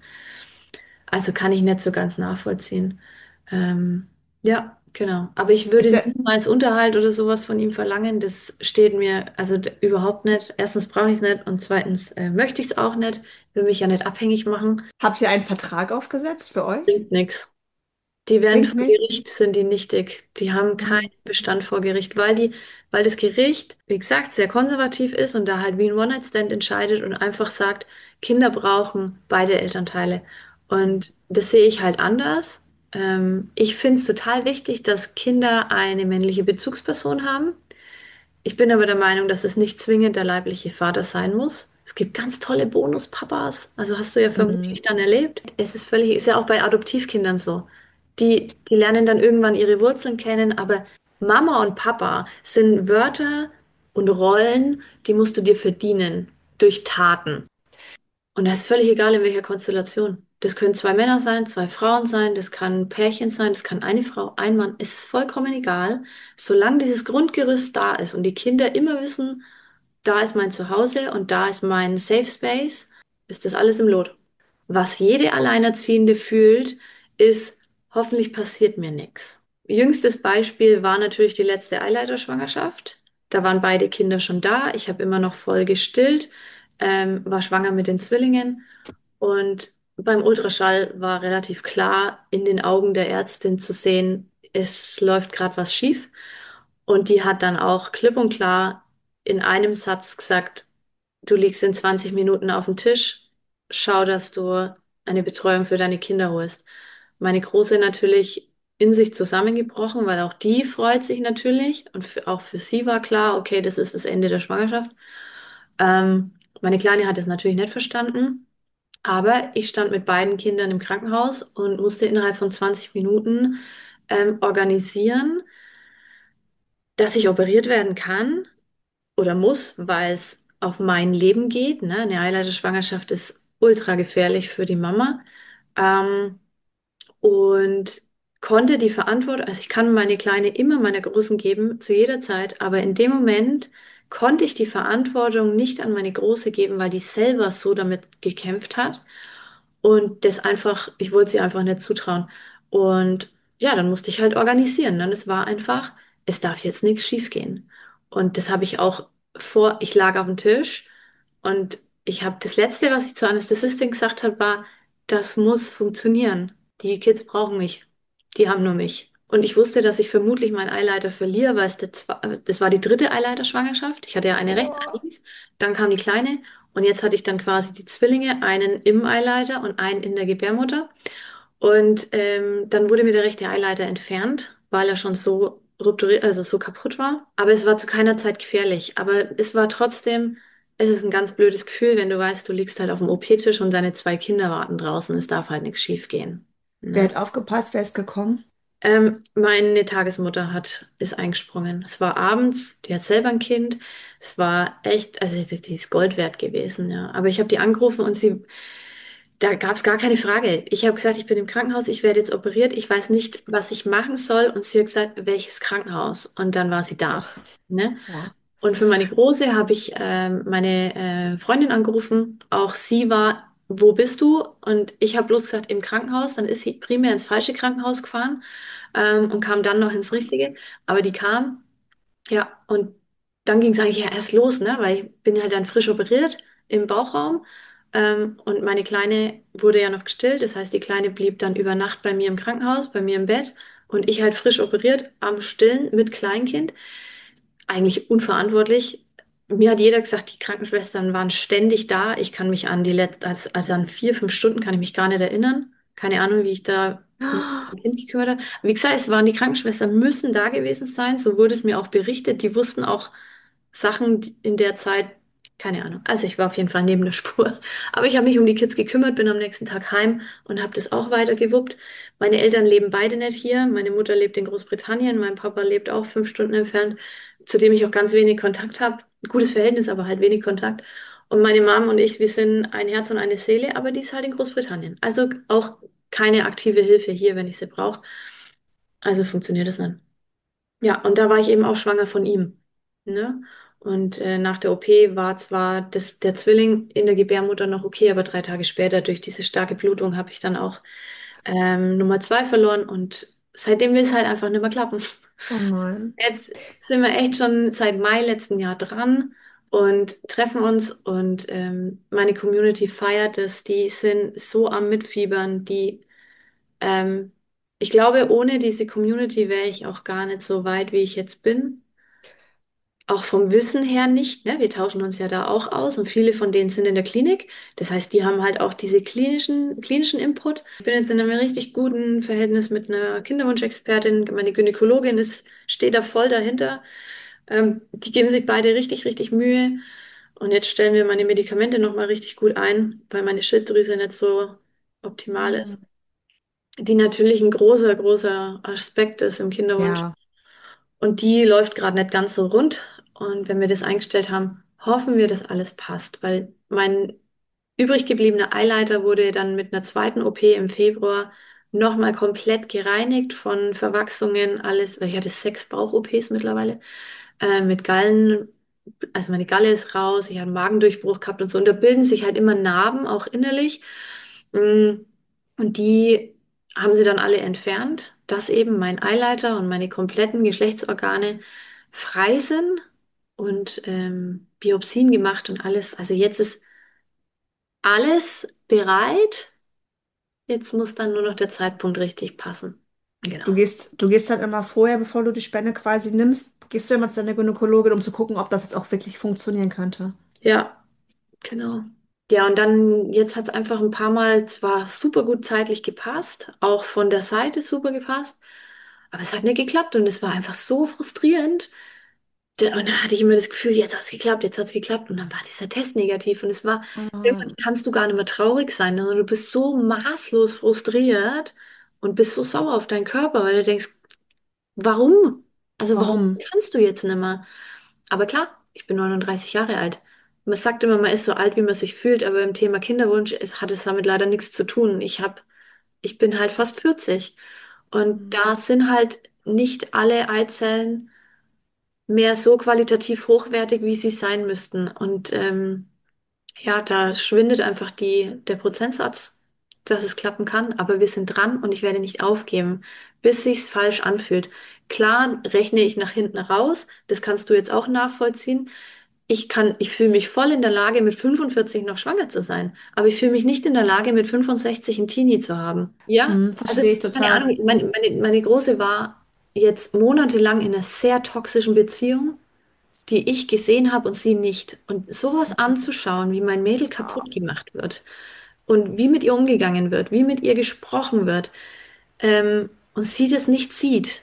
Also kann ich nicht so ganz nachvollziehen. Ähm, ja, genau. Aber ich Ist würde der, niemals Unterhalt oder sowas von ihm verlangen. Das steht mir also d- überhaupt nicht. Erstens brauche ich es nicht und zweitens äh, möchte ich es auch nicht. Will mich ja nicht abhängig machen. habt ihr einen Vertrag aufgesetzt für euch? Bringt nichts. Die werden Bringt vor nichts? Gericht, sind die nichtig. Die haben keinen Mhm. Bestand vor Gericht, weil die, weil das Gericht, wie gesagt, sehr konservativ ist und da halt wie ein One-Night-Stand entscheidet und einfach sagt, Kinder brauchen beide Elternteile. Und das sehe ich halt anders. Ähm, ich finde es total wichtig, dass Kinder eine männliche Bezugsperson haben. Ich bin aber der Meinung, dass es nicht zwingend der leibliche Vater sein muss. Es gibt ganz tolle Bonuspapas. Also hast du ja Mhm. vermutlich dann erlebt. Es ist völlig, ist ja auch bei Adoptivkindern so. Die, die lernen dann irgendwann ihre Wurzeln kennen, aber Mama und Papa sind Wörter und Rollen, die musst du dir verdienen durch Taten. Und das ist völlig egal, in welcher Konstellation. Das können zwei Männer sein, zwei Frauen sein, das kann ein Pärchen sein, das kann eine Frau, ein Mann. Es ist vollkommen egal, solange dieses Grundgerüst da ist und die Kinder immer wissen, da ist mein Zuhause und da ist mein Safe Space, ist das alles im Lot. Was jede Alleinerziehende fühlt, ist, hoffentlich passiert mir nichts. Jüngstes Beispiel war natürlich die letzte Eileiterschwangerschaft. Da waren beide Kinder schon da. Ich habe immer noch voll gestillt, ähm, war schwanger mit den Zwillingen und beim Ultraschall war relativ klar in den Augen der Ärztin zu sehen, es läuft gerade was schief. Und die hat dann auch klipp und klar in einem Satz gesagt, du liegst in zwanzig Minuten auf dem Tisch, schau, dass du eine Betreuung für deine Kinder holst. Meine Große natürlich in sich zusammengebrochen, weil auch die freut sich natürlich und für, auch für sie war klar, okay, das ist das Ende der Schwangerschaft. Ähm, meine Kleine hat es natürlich nicht verstanden, aber ich stand mit beiden Kindern im Krankenhaus und musste innerhalb von zwanzig Minuten ähm, organisieren, dass ich operiert werden kann oder muss, weil es auf mein Leben geht. Ne? Eine Eileiterschwangerschaft ist ultra gefährlich für die Mama. Ähm, und konnte die Verantwortung, also ich kann meine Kleine immer meiner Großen geben, zu jeder Zeit, aber in dem Moment konnte ich die Verantwortung nicht an meine Große geben, weil die selber so damit gekämpft hat. Und das einfach, ich wollte sie einfach nicht zutrauen. Und ja, dann musste ich halt organisieren. Und es war einfach, es darf jetzt nichts schiefgehen. Und das habe ich auch vor, ich lag auf dem Tisch und ich habe das Letzte, was ich zur Anästhesistin gesagt habe, war, das muss funktionieren. Die Kids brauchen mich. Die haben nur mich. Und ich wusste, dass ich vermutlich meinen Eileiter verliere, weil es der, zwe- das war die dritte Eileiterschwangerschaft. Ich hatte ja eine rechts, eine Oh. links, dann kam die kleine und jetzt hatte ich dann quasi die Zwillinge, einen im Eileiter und einen in der Gebärmutter. Und ähm, dann wurde mir der rechte Eileiter entfernt, weil er schon so rupturiert, also so kaputt war. Aber es war zu keiner Zeit gefährlich. Aber es war trotzdem, es ist ein ganz blödes Gefühl, wenn du weißt, du liegst halt auf dem O P-Tisch und deine zwei Kinder warten draußen. Es darf halt nichts schief gehen. Wer Ne? hat aufgepasst? Wer ist gekommen? Ähm, meine Tagesmutter hat, ist eingesprungen. Es war abends, die hat selber ein Kind. Es war echt, also die, die ist Gold wert gewesen, ja. Aber ich habe die angerufen und sie, da gab es gar keine Frage. Ich habe gesagt, ich bin im Krankenhaus, ich werde jetzt operiert, ich weiß nicht, was ich machen soll. Und sie hat gesagt, welches Krankenhaus? Und dann war sie da. Ach, Ne? ja. Und für meine Große habe ich ähm, meine äh, Freundin angerufen. Auch sie war, wo bist du? Und ich habe bloß gesagt, im Krankenhaus. Dann ist sie primär ins falsche Krankenhaus gefahren ähm, und kam dann noch ins richtige. Aber die kam, ja, und dann ging es eigentlich ja erst los, ne? Weil ich bin halt dann frisch operiert im Bauchraum. Ähm, und meine Kleine wurde ja noch gestillt. Das heißt, die Kleine blieb dann über Nacht bei mir im Krankenhaus, bei mir im Bett. Und ich halt frisch operiert am Stillen mit Kleinkind, eigentlich unverantwortlich. Mir hat jeder gesagt, die Krankenschwestern waren ständig da. Ich kann mich an die letzten, also, also an vier, fünf Stunden kann ich mich gar nicht erinnern. Keine Ahnung, wie ich da mich um mein Kind gekümmert habe. Wie gesagt, es waren die Krankenschwestern müssen da gewesen sein. So wurde es mir auch berichtet. Die wussten auch Sachen die in der Zeit. Keine Ahnung. Also ich war auf jeden Fall neben der Spur. Aber ich habe mich um die Kids gekümmert, bin am nächsten Tag heim und habe das auch weiter gewuppt. Meine Eltern leben beide nicht hier. Meine Mutter lebt in Großbritannien, mein Papa lebt auch fünf Stunden entfernt, zu dem ich auch ganz wenig Kontakt habe. Gutes Verhältnis, aber halt wenig Kontakt. Und meine Mom und ich, wir sind ein Herz und eine Seele, aber die ist halt in Großbritannien. Also auch keine aktive Hilfe hier, wenn ich sie brauche. Also funktioniert das nicht. Ja, und da war ich eben auch schwanger von ihm. Ne? Und äh, nach der O P war zwar das, der Zwilling in der Gebärmutter noch okay, aber drei Tage später durch diese starke Blutung habe ich dann auch ähm, Nummer zwei verloren und seitdem will es halt einfach nicht mehr klappen. Oh nein. Jetzt sind wir echt schon seit Mai letzten Jahr dran und treffen uns und ähm, meine Community feiert es. Die sind so am Mitfiebern, die ähm, ich glaube, ohne diese Community wäre ich auch gar nicht so weit, wie ich jetzt bin. Auch vom Wissen her nicht, ne? Wir tauschen uns ja da auch aus und viele von denen sind in der Klinik. Das heißt, die haben halt auch diese klinischen, klinischen Input. Ich bin jetzt in einem richtig guten Verhältnis mit einer Kinderwunschexpertin. Meine Gynäkologin ist, steht da voll dahinter. Ähm, die geben sich beide richtig, richtig Mühe. Und jetzt stellen wir meine Medikamente nochmal richtig gut ein, weil meine Schilddrüse nicht so optimal ist. Hm. Die natürlich ein großer, großer Aspekt ist im Kinderwunsch. Ja, Und die läuft gerade nicht ganz so rund. Und wenn wir das eingestellt haben, hoffen wir, dass alles passt. Weil mein übrig gebliebener Eileiter wurde dann mit einer zweiten O P im Februar nochmal komplett gereinigt von Verwachsungen, alles, weil ich hatte sechs Bauch-O Ps mittlerweile, äh, mit Gallen, also meine Galle ist raus, ich habe einen Magendurchbruch gehabt und so. Und da bilden sich halt immer Narben, auch innerlich. Mm, Und die haben sie dann alle entfernt, dass eben mein Eileiter und meine kompletten Geschlechtsorgane frei sind und ähm, Biopsien gemacht und alles. Also jetzt ist alles bereit. Jetzt muss dann nur noch der Zeitpunkt richtig passen. du Genau. gehst, du gehst dann immer vorher, bevor du die Spende quasi nimmst, gehst du immer zu deiner Gynäkologin, um zu gucken, ob das jetzt auch wirklich funktionieren könnte. Ja, genau. Ja, und dann, jetzt hat es einfach ein paar Mal zwar super gut zeitlich gepasst, auch von der Seite super gepasst, aber es hat nicht geklappt und es war einfach so frustrierend. Da- Und dann hatte ich immer das Gefühl, jetzt hat es geklappt, jetzt hat es geklappt. Und dann war dieser Test negativ. Und es war, irgendwann Oh, kannst du gar nicht mehr traurig sein, sondern du bist so maßlos frustriert und bist so sauer auf deinen Körper, weil du denkst, warum? Also warum warum? kannst du jetzt nicht mehr? Aber klar, ich bin neununddreißig Jahre alt. Man sagt immer, man ist so alt, wie man sich fühlt, aber im Thema Kinderwunsch ist, hat es damit leider nichts zu tun. Ich hab, ich bin halt fast vierzig und Hm. da sind halt nicht alle Eizellen mehr so qualitativ hochwertig, wie sie sein müssten. Und ähm, ja, da schwindet einfach die, der Prozentsatz, dass es klappen kann. Aber wir sind dran und ich werde nicht aufgeben, bis sich's falsch anfühlt. Klar rechne ich nach hinten raus. Das kannst du jetzt auch nachvollziehen. Ich kann, ich fühle mich voll in der Lage, mit fünfundvierzig noch schwanger zu sein. Aber ich fühle mich nicht in der Lage, mit fünfundsechzig einen Teenie zu haben. Ja, Hm, also verstehe ich keine total. Ahnung, meine, meine, meine Große war jetzt monatelang in einer sehr toxischen Beziehung, die ich gesehen habe und sie nicht. Und sowas anzuschauen, wie mein Mädel kaputt gemacht wird und wie mit ihr umgegangen wird, wie mit ihr gesprochen wird, ähm, und sie das nicht sieht,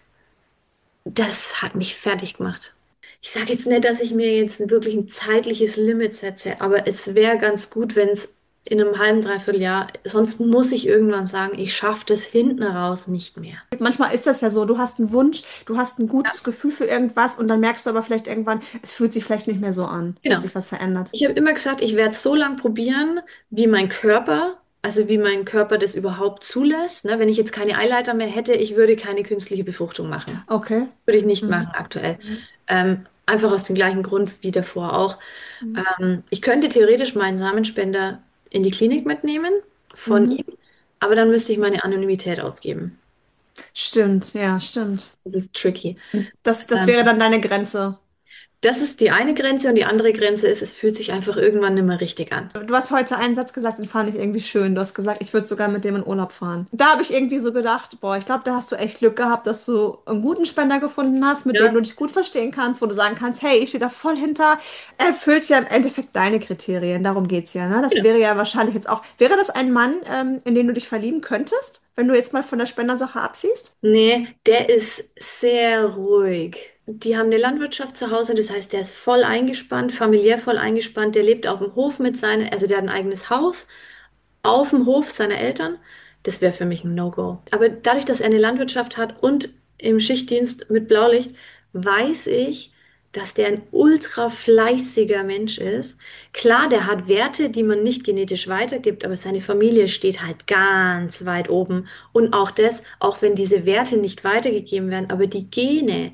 das hat mich fertig gemacht. Ich sage jetzt nicht, dass ich mir jetzt ein wirklich ein zeitliches Limit setze, aber es wäre ganz gut, wenn es in einem halben, dreiviertel Jahr, sonst muss ich irgendwann sagen, ich schaffe das hinten raus nicht mehr. Manchmal ist das ja so, du hast einen Wunsch, du hast ein gutes Gefühl für irgendwas und dann merkst du aber vielleicht irgendwann, es fühlt sich vielleicht nicht mehr so an. Es hat Genau. sich was verändert. Ich habe immer gesagt, ich werde es so lange probieren, wie mein Körper, also wie mein Körper das überhaupt zulässt. Ne? Wenn ich jetzt keine Eileiter mehr hätte, ich würde keine künstliche Befruchtung machen. Okay. Würde ich nicht Mhm. machen aktuell. Mhm. Ähm, einfach aus dem gleichen Grund wie davor auch. Mhm. Ähm, ich könnte theoretisch meinen Samenspender in die Klinik mitnehmen von Mhm. ihm, aber dann müsste ich meine Anonymität aufgeben. Stimmt, ja, stimmt. Das ist tricky. Das, das Ähm, wäre dann deine Grenze. Das ist die eine Grenze und die andere Grenze ist, es fühlt sich einfach irgendwann nicht mehr richtig an. Du hast heute einen Satz gesagt, den fand ich irgendwie schön. Du hast gesagt, ich würde sogar mit dem in Urlaub fahren. Da habe ich irgendwie so gedacht, boah, ich glaube, da hast du echt Glück gehabt, dass du einen guten Spender gefunden hast, mit dem Ja, du dich gut verstehen kannst, wo du sagen kannst, hey, ich stehe da voll hinter. Erfüllt ja im Endeffekt deine Kriterien. Darum geht's ja, ne? Das genau. wäre ja wahrscheinlich jetzt auch. Wäre das ein Mann, ähm, in den du dich verlieben könntest, wenn du jetzt mal von der Spendersache absiehst? Nee, der ist sehr ruhig. Die haben eine Landwirtschaft zu Hause, das heißt, der ist voll eingespannt, familiär voll eingespannt. Der lebt auf dem Hof mit seinen, also der hat ein eigenes Haus auf dem Hof seiner Eltern. Das wäre für mich ein No-Go. Aber dadurch, dass er eine Landwirtschaft hat und im Schichtdienst mit Blaulicht, weiß ich, dass der ein ultra fleißiger Mensch ist. Klar, der hat Werte, die man nicht genetisch weitergibt, aber seine Familie steht halt ganz weit oben. Und auch das, auch wenn diese Werte nicht weitergegeben werden, aber die Gene,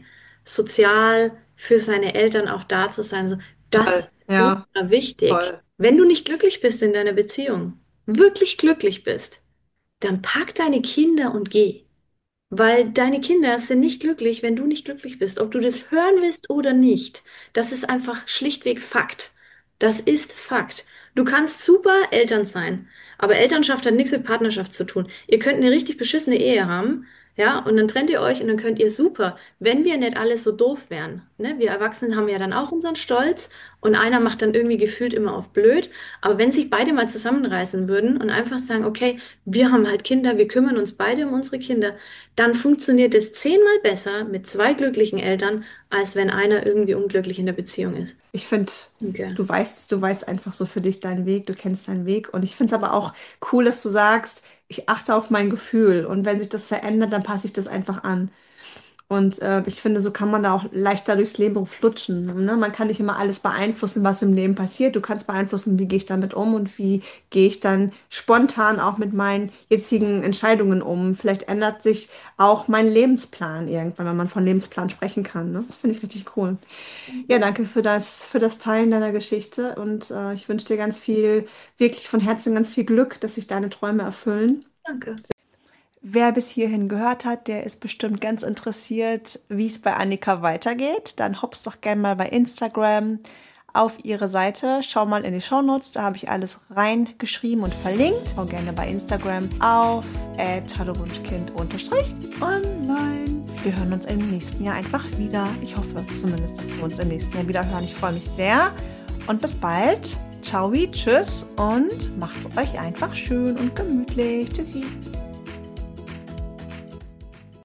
sozial für seine Eltern auch da zu sein, so, das Toll. ist Ja, ultra wichtig. toll. Wenn du nicht glücklich bist in deiner Beziehung, wirklich glücklich bist, dann pack deine Kinder und geh. Weil deine Kinder sind nicht glücklich, wenn du nicht glücklich bist. Ob du das hören willst oder nicht. Das ist einfach schlichtweg Fakt. Das ist Fakt. Du kannst super Eltern sein, aber Elternschaft hat nichts mit Partnerschaft zu tun. Ihr könnt eine richtig beschissene Ehe haben, ja, und dann trennt ihr euch und dann könnt ihr super, wenn wir nicht alle so doof wären. Ne? Wir Erwachsenen haben ja dann auch unseren Stolz und einer macht dann irgendwie gefühlt immer auf blöd. Aber wenn sich beide mal zusammenreißen würden und einfach sagen, okay, wir haben halt Kinder, wir kümmern uns beide um unsere Kinder, dann funktioniert es zehnmal besser mit zwei glücklichen Eltern, als wenn einer irgendwie unglücklich in der Beziehung ist. Ich finde, Okay. du weißt, du weißt einfach so für dich deinen Weg, du kennst deinen Weg. Und ich finde es aber auch cool, dass du sagst, ich achte auf mein Gefühl. Und wenn sich das verändert, dann passe ich das einfach an. Und äh, ich finde, so kann man da auch leichter durchs Leben flutschen. Ne? Man kann nicht immer alles beeinflussen, was im Leben passiert. Du kannst beeinflussen, wie gehe ich damit um und wie gehe ich dann spontan auch mit meinen jetzigen Entscheidungen um. Vielleicht ändert sich auch mein Lebensplan irgendwann, wenn man von Lebensplan sprechen kann. Ne? Das finde ich richtig cool. Ja, danke für das, für das Teilen deiner Geschichte und äh, ich wünsche dir ganz viel, wirklich von Herzen ganz viel Glück, dass sich deine Träume erfüllen. Danke. Wer bis hierhin gehört hat, der ist bestimmt ganz interessiert, wie es bei Annika weitergeht. Dann hoppst doch gerne mal bei Instagram auf ihre Seite. Schau mal in die Shownotes, da habe ich alles reingeschrieben und verlinkt. Schau gerne bei Instagram auf at hallowunschkind unterstrich online. Wir hören uns im nächsten Jahr einfach wieder. Ich hoffe zumindest, dass wir uns im nächsten Jahr wieder hören. Ich freue mich sehr und bis bald. Ciao, tschüss und macht's euch einfach schön und gemütlich. Tschüssi.